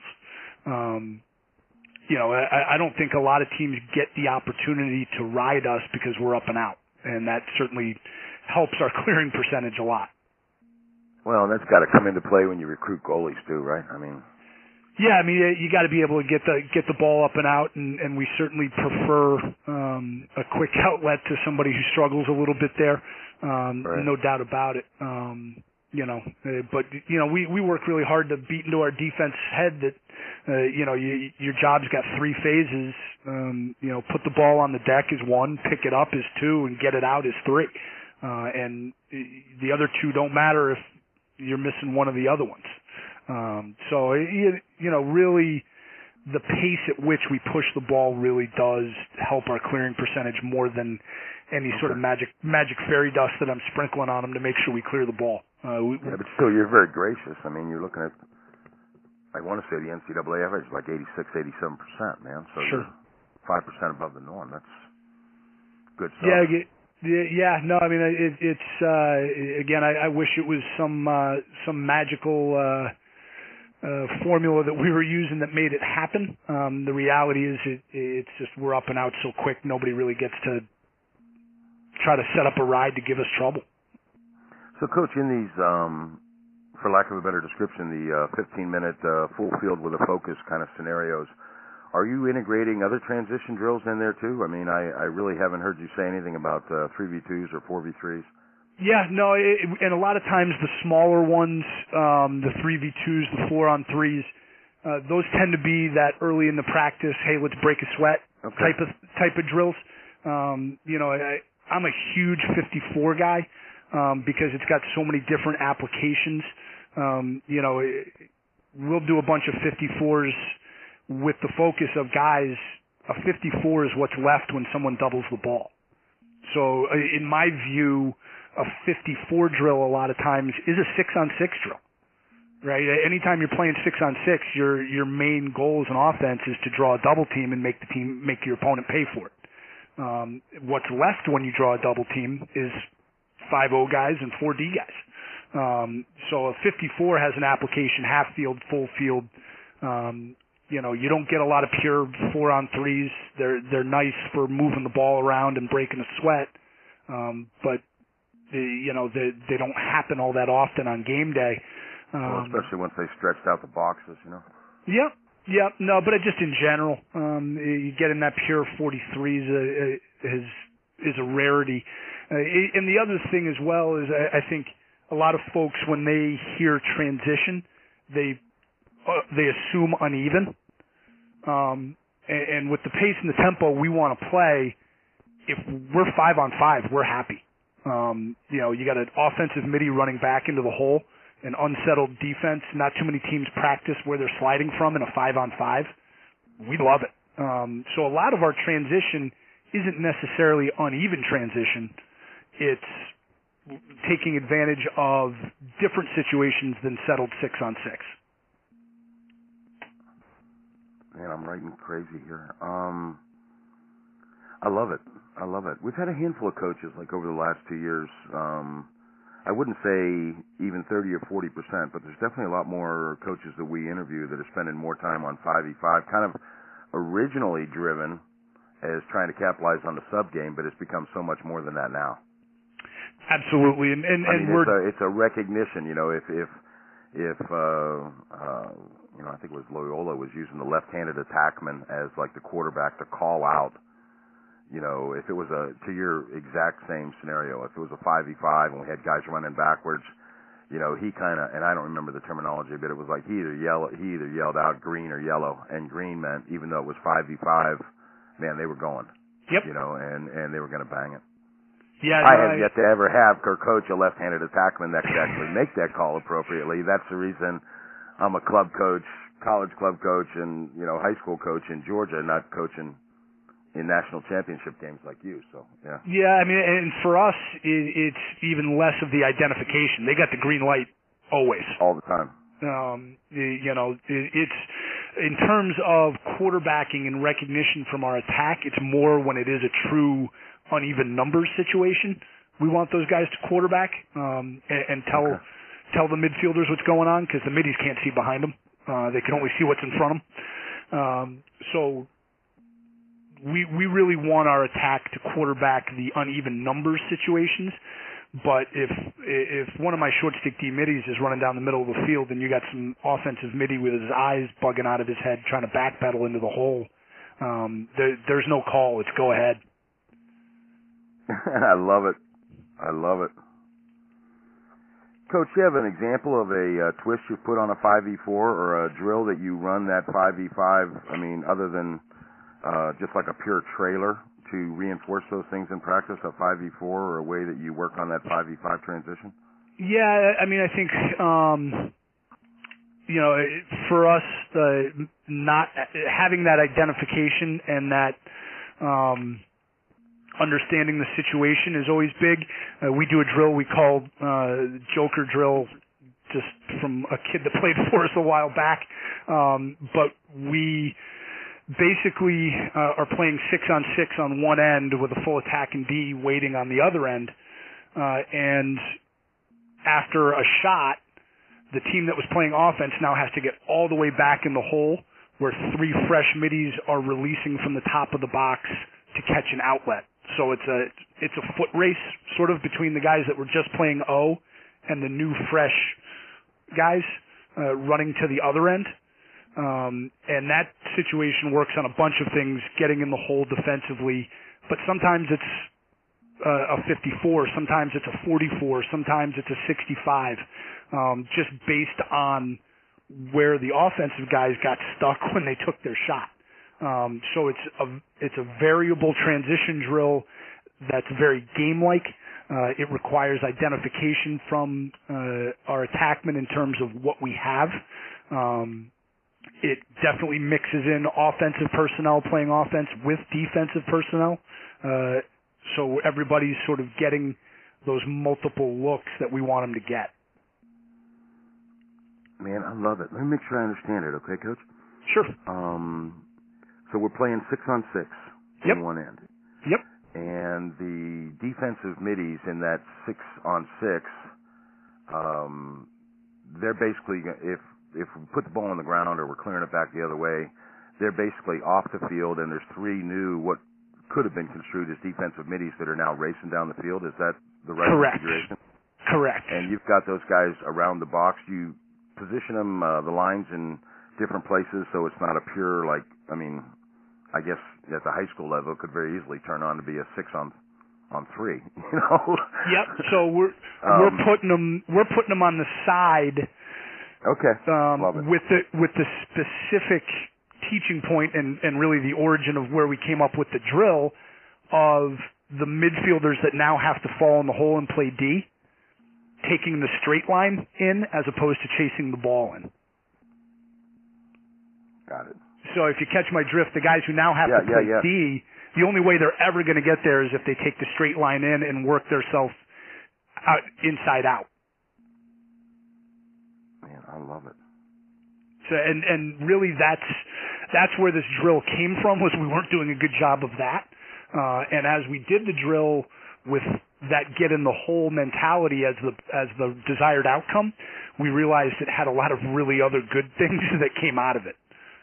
Um, You know, I, I don't think a lot of teams get the opportunity to ride us because we're up and out, and that certainly helps our clearing percentage a lot. Well, that's got to come into play when you recruit goalies too, right? I mean, yeah, I mean, you got to be able to get the get the ball up and out, and, and we certainly prefer um, a quick outlet to somebody who struggles a little bit there. Um, right. No doubt about it. Um, You know, uh, but you know, we we work really hard to beat into our defense head that uh, you know you, your job's got three phases. Um, you know, put the ball on the deck is one, pick it up is two, and get it out is three. Uh, and the other two don't matter if you're missing one of the other ones. Um, so you, you know, really, the pace at which we push the ball really does help our clearing percentage more than any sort of magic magic fairy dust that I'm sprinkling on them to make sure we clear the ball. Uh, we, yeah, but still, you're very gracious. I mean, you're looking at, I want to say the N C double A average is like eighty-six, eighty-seven percent, man. So sure. you're five percent above the norm. That's good stuff. Yeah, yeah, yeah. No, I mean, it, it's, uh, again, I, I wish it was some, uh, some magical, uh, uh, formula that we were using that made it happen. Um, the reality is it, it's just we're up and out so quick, nobody really gets to try to set up a ride to give us trouble. So, Coach, in these, um, for lack of a better description, the uh, fifteen-minute uh, full field with a focus kind of scenarios, Are you integrating other transition drills in there too? I mean, I, I really haven't heard you say anything about uh, three v twos or four v threes. Yeah, no, it, and a lot of times the smaller ones, um, the three v twos, the four on threes, uh, those tend to be that early in the practice, hey, let's break a sweat okay. type of type of drills. Um, you know, I, I'm a huge fifty-four guy um, because it's got so many different applications. Um, you know, it, we'll do a bunch of fifty-fours with the focus of guys. A fifty-four is what's left when someone doubles the ball. So, uh, in my view, a fifty-four drill a lot of times is a six on six drill, right? Anytime you're playing six on six, your your main goal as an offense is to draw a double team and make the team make your opponent pay for it. Um, what's left when you draw a double team is five oh guys and four D guys. Um, so a fifty-four has an application half field, full field. Um, you know, you don't get a lot of pure four on threes. They're they're nice for moving the ball around and breaking a sweat, um, but you know, they, they don't happen all that often on game day. Um, well, especially once they stretched out the boxes, you know. Yep, yep. No, but just in general, um, you get in that pure forty-threes uh, is is a rarity. Uh, and the other thing as well is I, I think a lot of folks when they hear transition, they uh, they assume uneven. Um, and, and with the pace and the tempo we want to play, if we're five on five, we're happy. Um, you know, you got an offensive midi running back into the hole, an unsettled defense. Not too many teams practice where they're sliding from in a five on five. We love it. Um, so a lot of our transition isn't necessarily uneven transition. It's taking advantage of different situations than settled six on six. Man, I'm writing crazy here. Um, I love it. I love it. We've had a handful of coaches, like over the last two years. Um, I wouldn't say even thirty or forty percent, but there's definitely a lot more coaches that we interview that are spending more time on five v five, kind of originally driven as trying to capitalize on the sub game, but it's become so much more than that now. Absolutely, and and, I and mean, we're it's a, it's a recognition. You know, if if if uh, uh, you know, I think it was Loyola was using the left-handed attackman as like the quarterback to call out. You know, if it was a, to your exact same scenario, if it was a five v five and we had guys running backwards, you know, he kind of, and I don't remember the terminology, but it was like he either yell, he either yelled out green or yellow, and green meant, even though it was five v five, man, they were going. Yep. You know, and, and they were going to bang it. Yeah. I no, have I, yet to ever have or coach a left-handed attackman that could actually make that call appropriately. That's the reason I'm a club coach, college club coach, and, you know, high school coach in Georgia, not coaching in national championship games like you, so, yeah. Yeah, I mean, and for us, it, it's even less of the identification. They got the green light always. All the time. Um, you know, it, it's, in terms of quarterbacking and recognition from our attack, it's more when it is a true uneven numbers situation. We want those guys to quarterback, um, and, and tell, okay. tell the midfielders what's going on, because the middies can't see behind them. Uh, they can only see what's in front of them. Um, so, We we really want our attack to quarterback the uneven numbers situations, but if if one of my short stick D middies is running down the middle of the field and you got some offensive midi with his eyes bugging out of his head trying to backpedal into the hole, um, there, there's no call. It's go ahead. I love it. I love it. Coach, you have an example of a uh, twist you put on a five v four or a drill that you run that five v five, I mean, other than Uh, just like a pure trailer to reinforce those things in practice, a five v four, or a way that you work on that five v five transition? Yeah, I mean, I think, um, you know, for us, uh, not having that identification and that um, understanding the situation is always big. Uh, we do a drill we call uh, Joker drill, just from a kid that played for us a while back, um, but we basically uh, are playing six on six on one end with a full attack and D waiting on the other end. Uh, and after a shot, the team that was playing offense now has to get all the way back in the hole where three fresh middies are releasing from the top of the box to catch an outlet. So it's a it's a foot race sort of between the guys that were just playing O and the new fresh guys uh, running to the other end. Um, and that situation works on a bunch of things, getting in the hole defensively, but sometimes it's uh, a fifty-four, sometimes it's a forty-four, sometimes it's a sixty-five, um, just based on where the offensive guys got stuck when they took their shot. Um, so it's a, it's a variable transition drill that's very game-like. Uh, it requires identification from uh, our attackmen in terms of what we have. Um, it definitely mixes in offensive personnel playing offense with defensive personnel. Uh, so everybody's sort of getting those multiple looks that we want them to get. Man, I love it. Let me make sure I understand it, okay, Coach? Sure. Um, so we're playing six on six yep. on one end. Yep. And the defensive middies in that six on six, um, they're basically, if if we put the ball on the ground or we're clearing it back the other way, they're basically off the field, and there's three new, what could have been construed as defensive middies that are now racing down the field. Is that the right Correct. configuration? Correct. And you've got those guys around the box. You position them, uh, the lines in different places, so it's not a pure, like, I mean, I guess at the high school level, it could very easily turn on to be a six on on three, you know? Yep. So we're um, we're putting them we're putting them on the side. Okay. Um, Love it. with the with the specific teaching point and and really the origin of where we came up with the drill of the midfielders that now have to fall in the hole and play D, taking the straight line in as opposed to chasing the ball in. Got it. So if you catch my drift, the guys who now have yeah, to play yeah, yeah. D, the only way they're ever going to get there is if they take the straight line in and work themselves out, inside out. Man, I love it. So and and really that's that's where this drill came from, was we weren't doing a good job of that. Uh, and as we did the drill with that get in the hole mentality as the as the desired outcome, we realized it had a lot of really other good things that came out of it.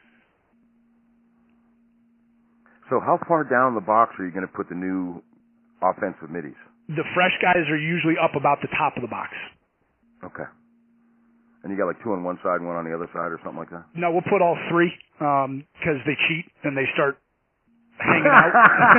So how far down the box are you going to put the new offensive middies? The fresh guys are usually up about the top of the box. Okay. And you got like two on one side and one on the other side or something like that? No, we'll put all three because um, they cheat and they start hanging out.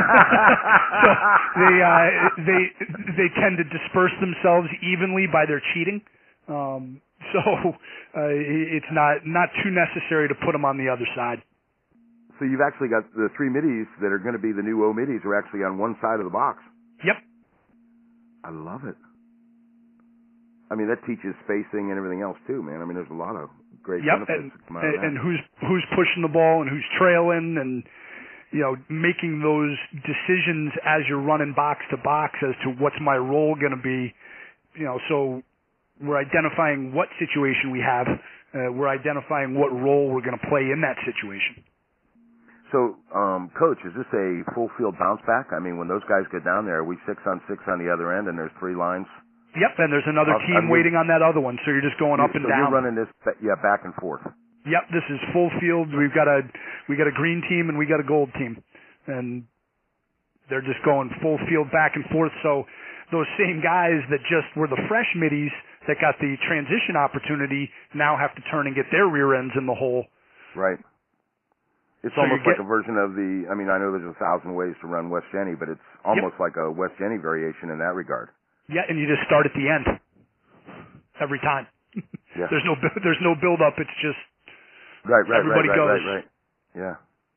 So they uh, they they tend to disperse themselves evenly by their cheating. Um, so uh, it's not not too necessary to put them on the other side. So you've actually got the three middies that are going to be the new O middies are actually on one side of the box. Yep. I love it. I mean, that teaches spacing and everything else too, man. I mean, there's a lot of great yep. benefits and, that come out of that. And who's who's pushing the ball and who's trailing, and you know, making those decisions as you're running box to box as to what's my role going to be. You know, so we're identifying what situation we have. Uh, we're identifying what role we're going to play in that situation. So, um, Coach, is this a full field bounce back? I mean, when those guys get down there, are we six on six on the other end, and there's three lines? Yep, and there's another Uh, team I mean, waiting on that other one, so you're just going up and so down. You're running this, yeah, back and forth. Yep, this is full field. We've got a we got a green team and we got a gold team, and they're just going full field back and forth. So those same guys that just were the fresh middies that got the transition opportunity now have to turn and get their rear ends in the hole. Right. It's So almost you like get- a version of the, I mean, I know there's a thousand ways to run West Jenny, but it's almost like a West Jenny variation in that regard. Yeah, and you just start at the end every time. Yeah. There's no bu- there's no build up. It's just Right, right, everybody right, right, goes. right, right. Yeah.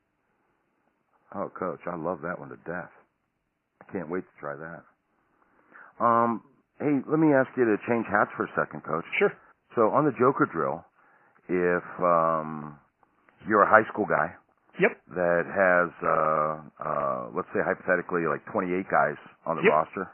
Oh, Coach, I love that one to death. I can't wait to try that. Um, hey, let me ask you to change hats for a second, Coach. Sure. So on the Joker drill, if um, you're a high school guy Yep. that has, uh, uh, let's say hypothetically, like twenty-eight guys on the Yep. roster,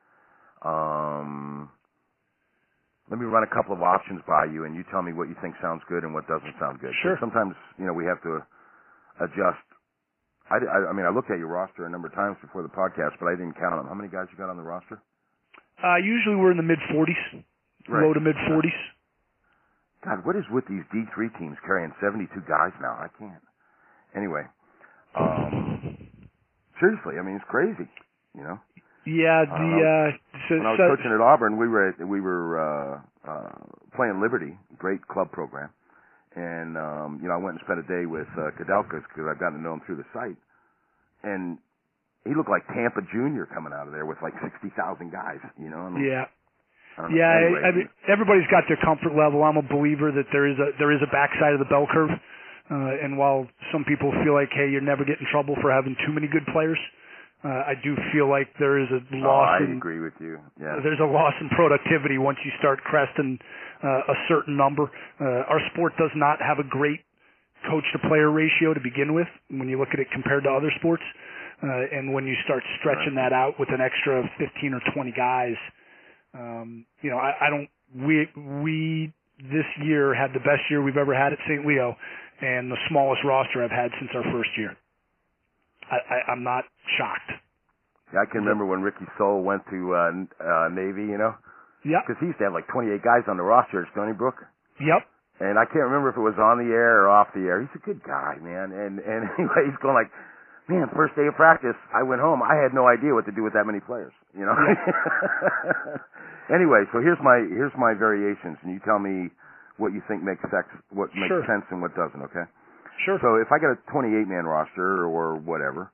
um, let me run a couple of options by you, and you tell me what you think sounds good and what doesn't sound good. 'Cause Sure. sometimes, you know, we have to adjust. I, I, I mean, I looked at your roster a number of times before the podcast, but I didn't count them. How many guys you got on the roster? Uh, usually we're in the mid forties, Right. low to mid forties. God, what is with these D three teams carrying seventy-two guys now? I can't. Anyway, um, seriously, I mean, it's crazy, you know? Yeah, the uh, so, When I was so, coaching at Auburn, we were at, we were uh, uh, playing Liberty, great club program, and um, you know, I went and spent a day with uh, Kudelka because I've gotten to know him through the site, and he looked like Tampa Junior coming out of there with like sixty thousand guys. You know? I mean, yeah. I Yeah, anyway, I, I mean, everybody's got their comfort level. I'm a believer that there is a there is a backside of the bell curve, uh, and while some people feel like, hey, you're never getting in trouble for having too many good players, uh, I do feel like there is a loss. Oh, I in, agree with you. Yeah, there's a loss in productivity once you start cresting uh, a certain number. Uh, our sport does not have a great coach-to-player ratio to begin with when you look at it compared to other sports, uh, and when you start stretching right. that out with an extra fifteen or twenty guys. Um, you know, I, I don't, we, we this year had the best year we've ever had at Saint Leo and the smallest roster I've had since our first year. I, I, I'm not shocked. Yeah, I can remember when Ricky Soul went to, uh, uh, Navy, you know? Yep. Because he used to have like twenty-eight guys on the roster at Stony Brook. Yep. And I can't remember if it was on the air or off the air. He's a good guy, man. And, and anyway, he's going like, man, first day of practice, I went home. I had no idea what to do with that many players, you know? Anyway, so here's my here's my variations, and you tell me what you think makes sex, what makes Sure. sense and what doesn't. Okay. Sure. So if I got a twenty-eight man roster or whatever,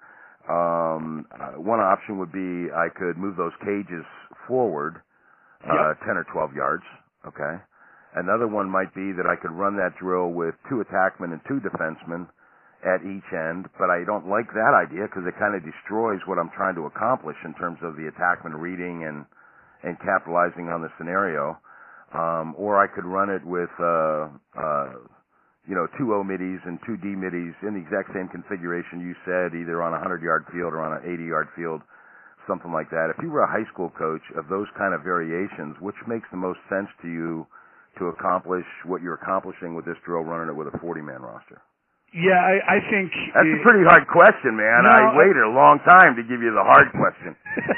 um, uh, one option would be I could move those cages forward uh, yep. ten or twelve yards. Okay. Another one might be that I could run that drill with two attackmen and two defensemen at each end, but I don't like that idea because it kind of destroys what I'm trying to accomplish in terms of the attackman reading and and capitalizing on the scenario. Um, or I could run it with, uh, uh, you know, two O middies and two D middies in the exact same configuration you said, either on a hundred-yard field or on an eighty-yard field, something like that. If you were a high school coach of those kind of variations, which makes the most sense to you to accomplish what you're accomplishing with this drill, running it with a forty-man roster? Yeah, I, I think... That's it, a pretty hard question, man. No, I waited a long time to give you the hard question.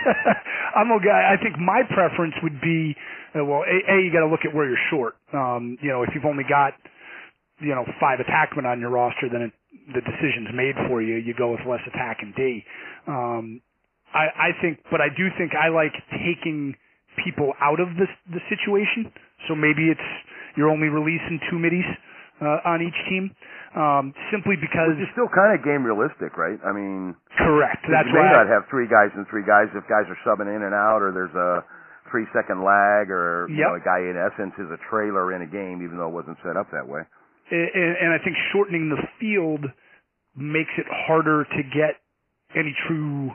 I'm okay. I think my preference would be, uh, well, A, A you got to look at where you're short. Um, you know, if you've only got, you know, five attackmen on your roster, then it, the decision's made for you. You go with less attack and D. Um, I, I think, but I do think I like taking people out of the, the situation. So maybe it's you're only releasing two middies uh, on each team. Um, simply because... Which is still kind of game realistic, right? I mean... Correct. That's you may why not have three guys and three guys if guys are subbing in and out, or there's a three-second lag, or you yep. know, a guy in essence is a trailer in a game, even though it wasn't set up that way. And, and I think shortening the field makes it harder to get any true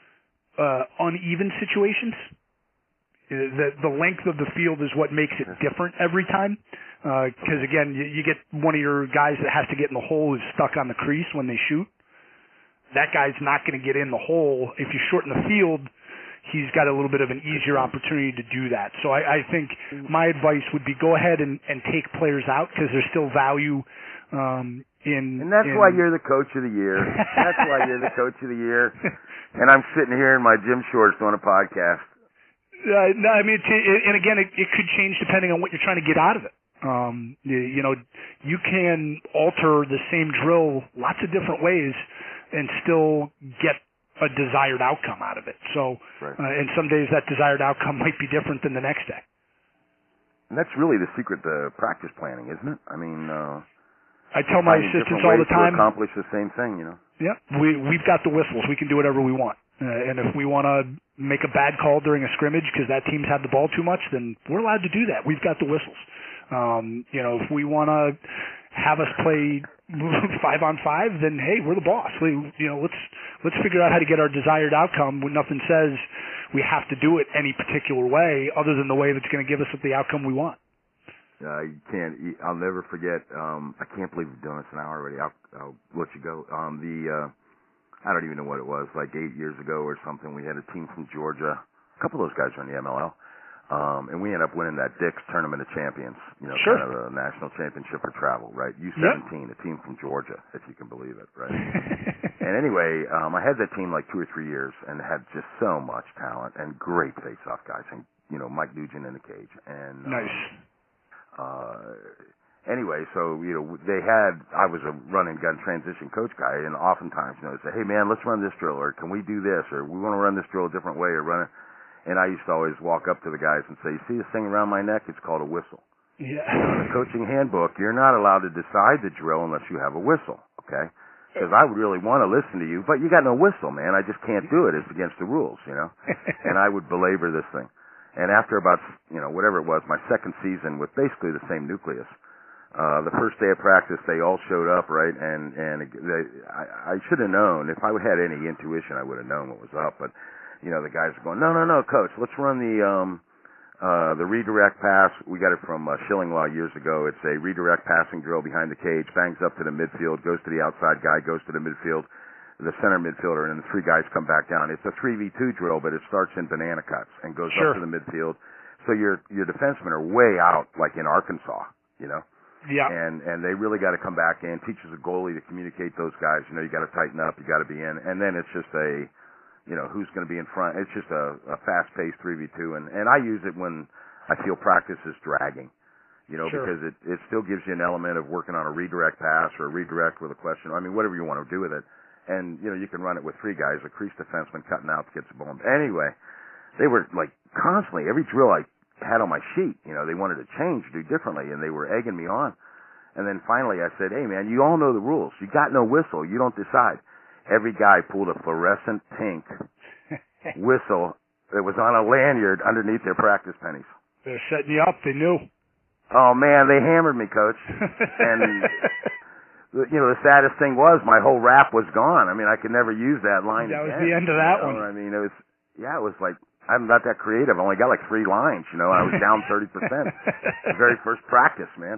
uh, uneven situations. The, the length of the field is what makes it different every time. Because, uh, again, you, you get one of your guys that has to get in the hole who's stuck on the crease when they shoot. That guy's not going to get in the hole. If you shorten the field, he's got a little bit of an easier opportunity to do that. So I, I think my advice would be go ahead and, and take players out because there's still value um, in... And that's in, why you're the coach of the year. That's why you're the coach of the year. And I'm sitting here in my gym shorts doing a podcast. Uh, no, I mean, it, and again, it, it could change depending on what you're trying to get out of it. Um, you, you know, you can alter the same drill lots of different ways and still get a desired outcome out of it. So, right. uh, and some days that desired outcome might be different than the next day. And that's really the secret to practice planning, isn't it? I mean, uh, I tell my assistants all the time. To accomplish the same thing, you know. Yeah, we we've got the whistles. We can do whatever we want. Uh, and if we want to make a bad call during a scrimmage because that team's had the ball too much, then we're allowed to do that. We've got the whistles. Um, you know, if we want to have us play five on five, then hey, we're the boss. We, you know, let's let's figure out how to get our desired outcome. When nothing says we have to do it any particular way, other than the way that's going to give us the outcome we want. Uh, you can't. I'll never forget. Um, I can't believe we've done this an hour already. I'll, I'll let you go. Um, the uh, I don't even know what it was. Like eight years ago or something, we had a team from Georgia. A couple of those guys are in the M L L. Um, and we ended up winning that Dick's Tournament of Champions, you know, sure. kind of a national championship for travel, right? U seventeen, yep. A team from Georgia, if you can believe it, right? And anyway, um, I had that team like two or three years and had just so much talent and great face-off guys, and you know, Mike Nugent in the cage. And nice. Um, uh, anyway, so you know, they had. I was a run and gun transition coach guy, and oftentimes, you know, they say, "Hey man, let's run this drill," or "Can we do this?" or "We want to run this drill a different way," or run it. And I used to always walk up to the guys and say, "You see this thing around my neck? It's called a whistle." Yeah. You know, in the coaching handbook, you're not allowed to decide the drill unless you have a whistle, okay? Because I would really want to listen to you, but you got no whistle, man. I just can't do it. It's against the rules, you know? And I would belabor this thing. And after about, you know, whatever it was, my second season with basically the same nucleus, uh, the first day of practice, they all showed up, right? And, and they, I, I should have known. If I had any intuition, I would have known what was up. But, you know, the guys are going, no, no, no, coach, let's run the, um, Uh, the redirect pass. We got it from uh, Schilling Law years ago. It's a redirect passing drill behind the cage, bangs up to the midfield, goes to the outside guy, goes to the midfield, the center midfielder, and the three guys come back down. It's a three v two drill, but it starts in banana cuts and goes sure. up to the midfield. So your your defensemen are way out, like in Arkansas, you know. Yeah. And and they really got to come back in. Teaches a goalie to communicate those guys. You know, you got to tighten up. You got to be in. And then it's just a you know, who's going to be in front. It's just a, a fast-paced three v two, and, and I use it when I feel practice is dragging, you know, sure. because it, it still gives you an element of working on a redirect pass or a redirect with a question. I mean, whatever you want to do with it. And, you know, you can run it with three guys, a crease defenseman cutting out to get the ball. Anyway, they were, like, constantly, every drill I had on my sheet, you know, they wanted to change, do differently, and they were egging me on. And then finally I said, hey, man, you all know the rules. You got no whistle. You don't decide. Every guy pulled a fluorescent pink whistle that was on a lanyard underneath their practice pennies. They're setting you up. They knew. Oh, man, they hammered me, Coach. And, you know, the saddest thing was my whole rap was gone. I mean, I could never use that line That again. was the end of that you know? one. I mean, it was, yeah, it was like, I'm not that creative. I only got like three lines, you know. I was down thirty percent. The very first practice, man.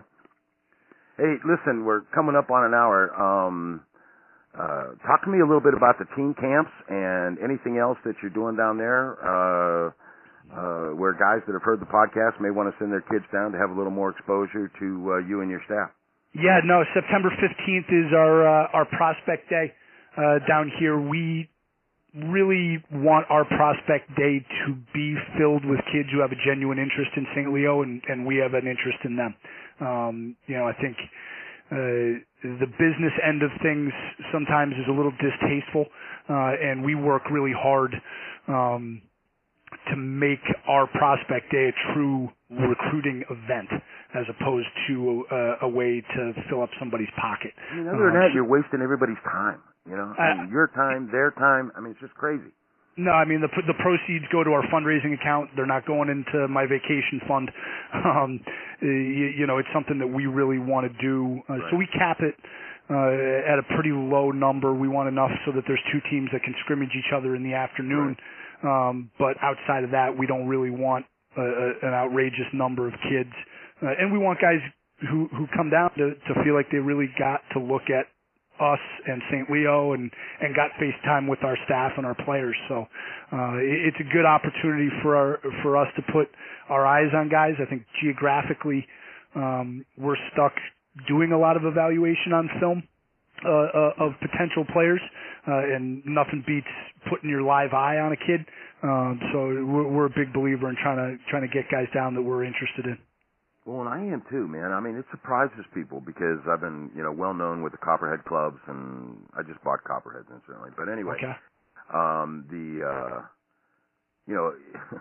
Hey, listen, we're coming up on an hour. Um... Uh, talk to me a little bit about the team camps and anything else that you're doing down there, uh, uh, where guys that have heard the podcast may want to send their kids down to have a little more exposure to uh, you and your staff. Yeah, no, September fifteenth is our uh, our prospect day uh, down here. We really want our prospect day to be filled with kids who have a genuine interest in Saint Leo, and, and we have an interest in them. Um, you know, I think Uh, the business end of things sometimes is a little distasteful, uh, and we work really hard um, to make our prospect day a true recruiting event as opposed to a, a way to fill up somebody's pocket. I mean, other than um, that, you're wasting everybody's time, you know? I mean, uh, your time, their time. I mean, it's just crazy. No, I mean, the the proceeds go to our fundraising account. They're not going into my vacation fund. Um, you, you know, it's something that we really want to do. Uh, right. So we cap it uh, at a pretty low number. We want enough so that there's two teams that can scrimmage each other in the afternoon. Right. Um, but outside of that, we don't really want a, a, an outrageous number of kids. Uh, and we want guys who, who come down to, to feel like they really got to look at us and Saint Leo and, and got face time with our staff and our players. So uh, it, it's a good opportunity for our, for us to put our eyes on guys. I think geographically um, we're stuck doing a lot of evaluation on film uh, uh, of potential players, uh, and nothing beats putting your live eye on a kid. Um, so we're, we're a big believer in trying to trying to get guys down that we're interested in. Well, and I am too, man. I mean, it surprises people because I've been, you know, well known with the Copperhead clubs, and I just bought Copperheads incidentally. But anyway, okay. um, the, uh, you know,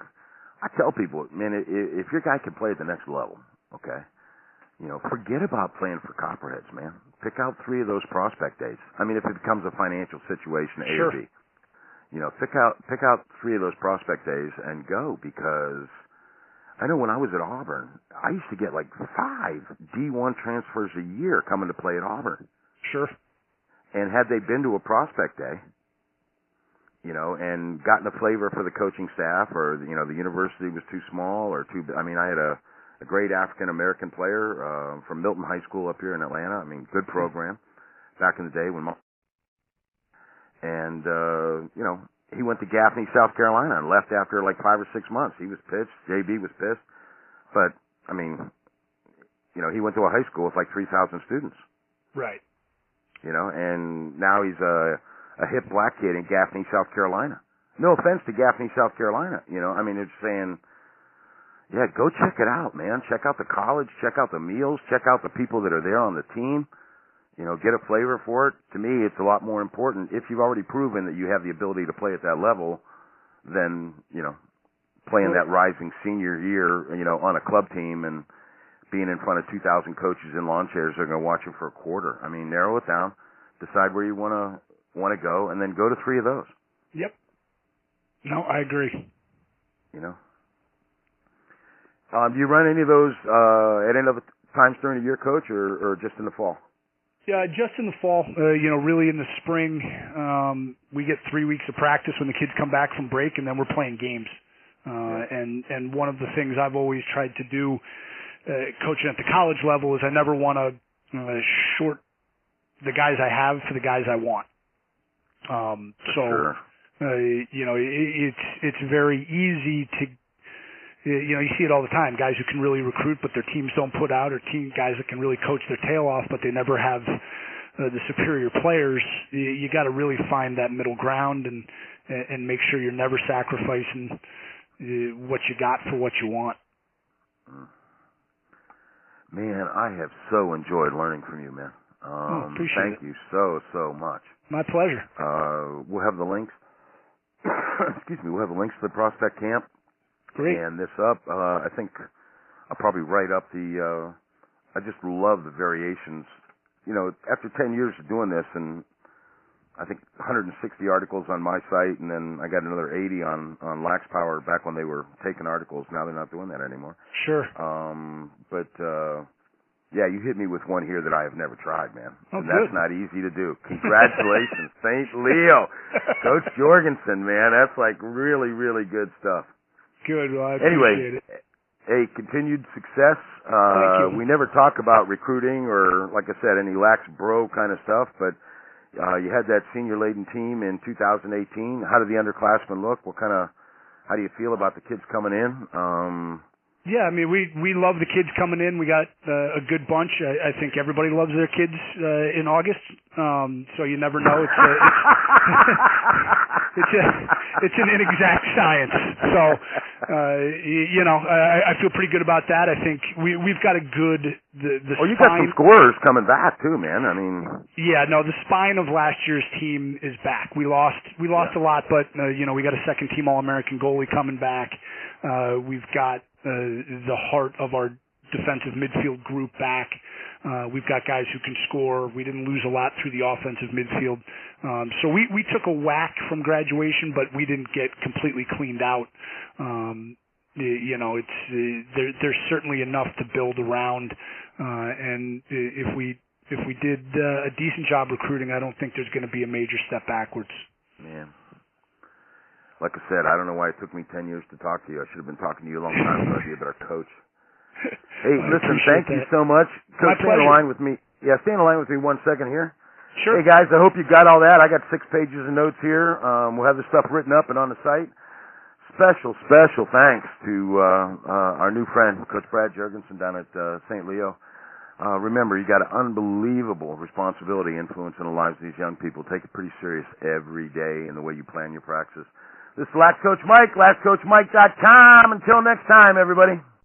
I tell people, man, if your guy can play at the next level, okay, you know, forget about playing for Copperheads, man. Pick out three of those prospect days. I mean, if it becomes a financial situation, A sure. or B, you know, pick out pick out three of those prospect days and go because. I know when I was at Auburn, I used to get like five D one transfers a year coming to play at Auburn. Sure. And had they been to a prospect day, you know, and gotten a flavor for the coaching staff, or, you know, the university was too small or too, I mean, I had a, a great African-American player uh, from Milton High School up here in Atlanta. I mean, good program back in the day when my, and, uh, you know, he went to Gaffney, South Carolina, and left after like five or six months. He was pissed. J B was pissed. But, I mean, you know, he went to a high school with like three thousand students. Right. You know, and now he's a, a hip black kid in Gaffney, South Carolina. No offense to Gaffney, South Carolina. You know, I mean, it's saying, yeah, go check it out, man. Check out the college. Check out the meals. Check out the people that are there on the team. You know, get a flavor for it. To me, it's a lot more important if you've already proven that you have the ability to play at that level than, you know, playing that rising senior year, you know, on a club team and being in front of two thousand coaches in lawn chairs that are going to watch you for a quarter. I mean, narrow it down, decide where you want to want to go, and then go to three of those. Yep. No, I agree. You know. Um, do you run any of those uh, at any other times during the year, Coach, or, or just in the fall? Yeah, just in the fall. Uh, you know, really in the spring, um, we get three weeks of practice when the kids come back from break, and then we're playing games. Uh, and and one of the things I've always tried to do, uh, coaching at the college level, is I never want to uh, short the guys I have for the guys I want. Um, so, sure. uh, you know, it, it's it's very easy to. You know, you see it all the time. Guys who can really recruit, but their teams don't put out, or team guys that can really coach their tail off, but they never have uh, the superior players. You, you got to really find that middle ground and and make sure you're never sacrificing uh, what you got for what you want. Man, I have so enjoyed learning from you, man. Um, oh, appreciate thank it. you so so much. My pleasure. Uh, we'll have the links. Excuse me. We'll have the links to the prospect camp. Great. And this up, uh, I think I'll probably write up the, uh, I just love the variations. You know, after ten years of doing this, and I think one hundred sixty articles on my site, and then I got another eighty on, on Lax Power back when they were taking articles. Now they're not doing that anymore. Sure. Um, but, uh, yeah, you hit me with one here that I have never tried, man. Oh, and that's good. not easy to do. Congratulations, Saint Leo. Coach Jorgensen, man, that's like really, really good stuff. Good. Well, I anyway, appreciate it. Hey, continued success. Uh, Thank you. We never talk about recruiting or, like I said, any lax bro kind of stuff, but uh, you had that senior-laden team in two thousand eighteen. How did the underclassmen look? What kind of, how do you feel about the kids coming in? Um, Yeah, I mean, we we love the kids coming in. We got uh, a good bunch. I, I think everybody loves their kids uh, in August. Um, so you never know. It's a, it's, it's a it's an inexact science. So uh, you, you know, I, I feel pretty good about that. I think we we've got a good the the. Well, you spine, got some scorers coming back too, man. I mean. Yeah, no, the spine of last year's team is back. We lost we lost yeah. a lot, but uh, you know, we got a second team All-American goalie coming back. Uh, we've got. Uh, the heart of our defensive midfield group back. Uh, we've got guys who can score. We didn't lose a lot through the offensive midfield. Um, so we, we took a whack from graduation, but we didn't get completely cleaned out. Um, you know, it's uh, there, there's certainly enough to build around. Uh, and if we if we did uh, a decent job recruiting, I don't think there's going to be a major step backwards. Man. Like I said, I don't know why it took me ten years to talk to you. I should have been talking to you a long time ago to be a better coach. Hey, listen, thank that. you so much. My stay on the line with me. Yeah, stay on the line with me one second here. Sure. Hey, guys, I hope you got all that. I got six pages of notes here. Um, we'll have the stuff written up and on the site. Special, special thanks to uh, uh, our new friend, Coach Brad Jorgensen down at uh, Saint Leo. Uh, remember, you got an unbelievable responsibility influencing the lives of these young people. Take it pretty serious every day in the way you plan your practice. This is Lax Coach Mike, lax coach mike dot com. Until next time, everybody.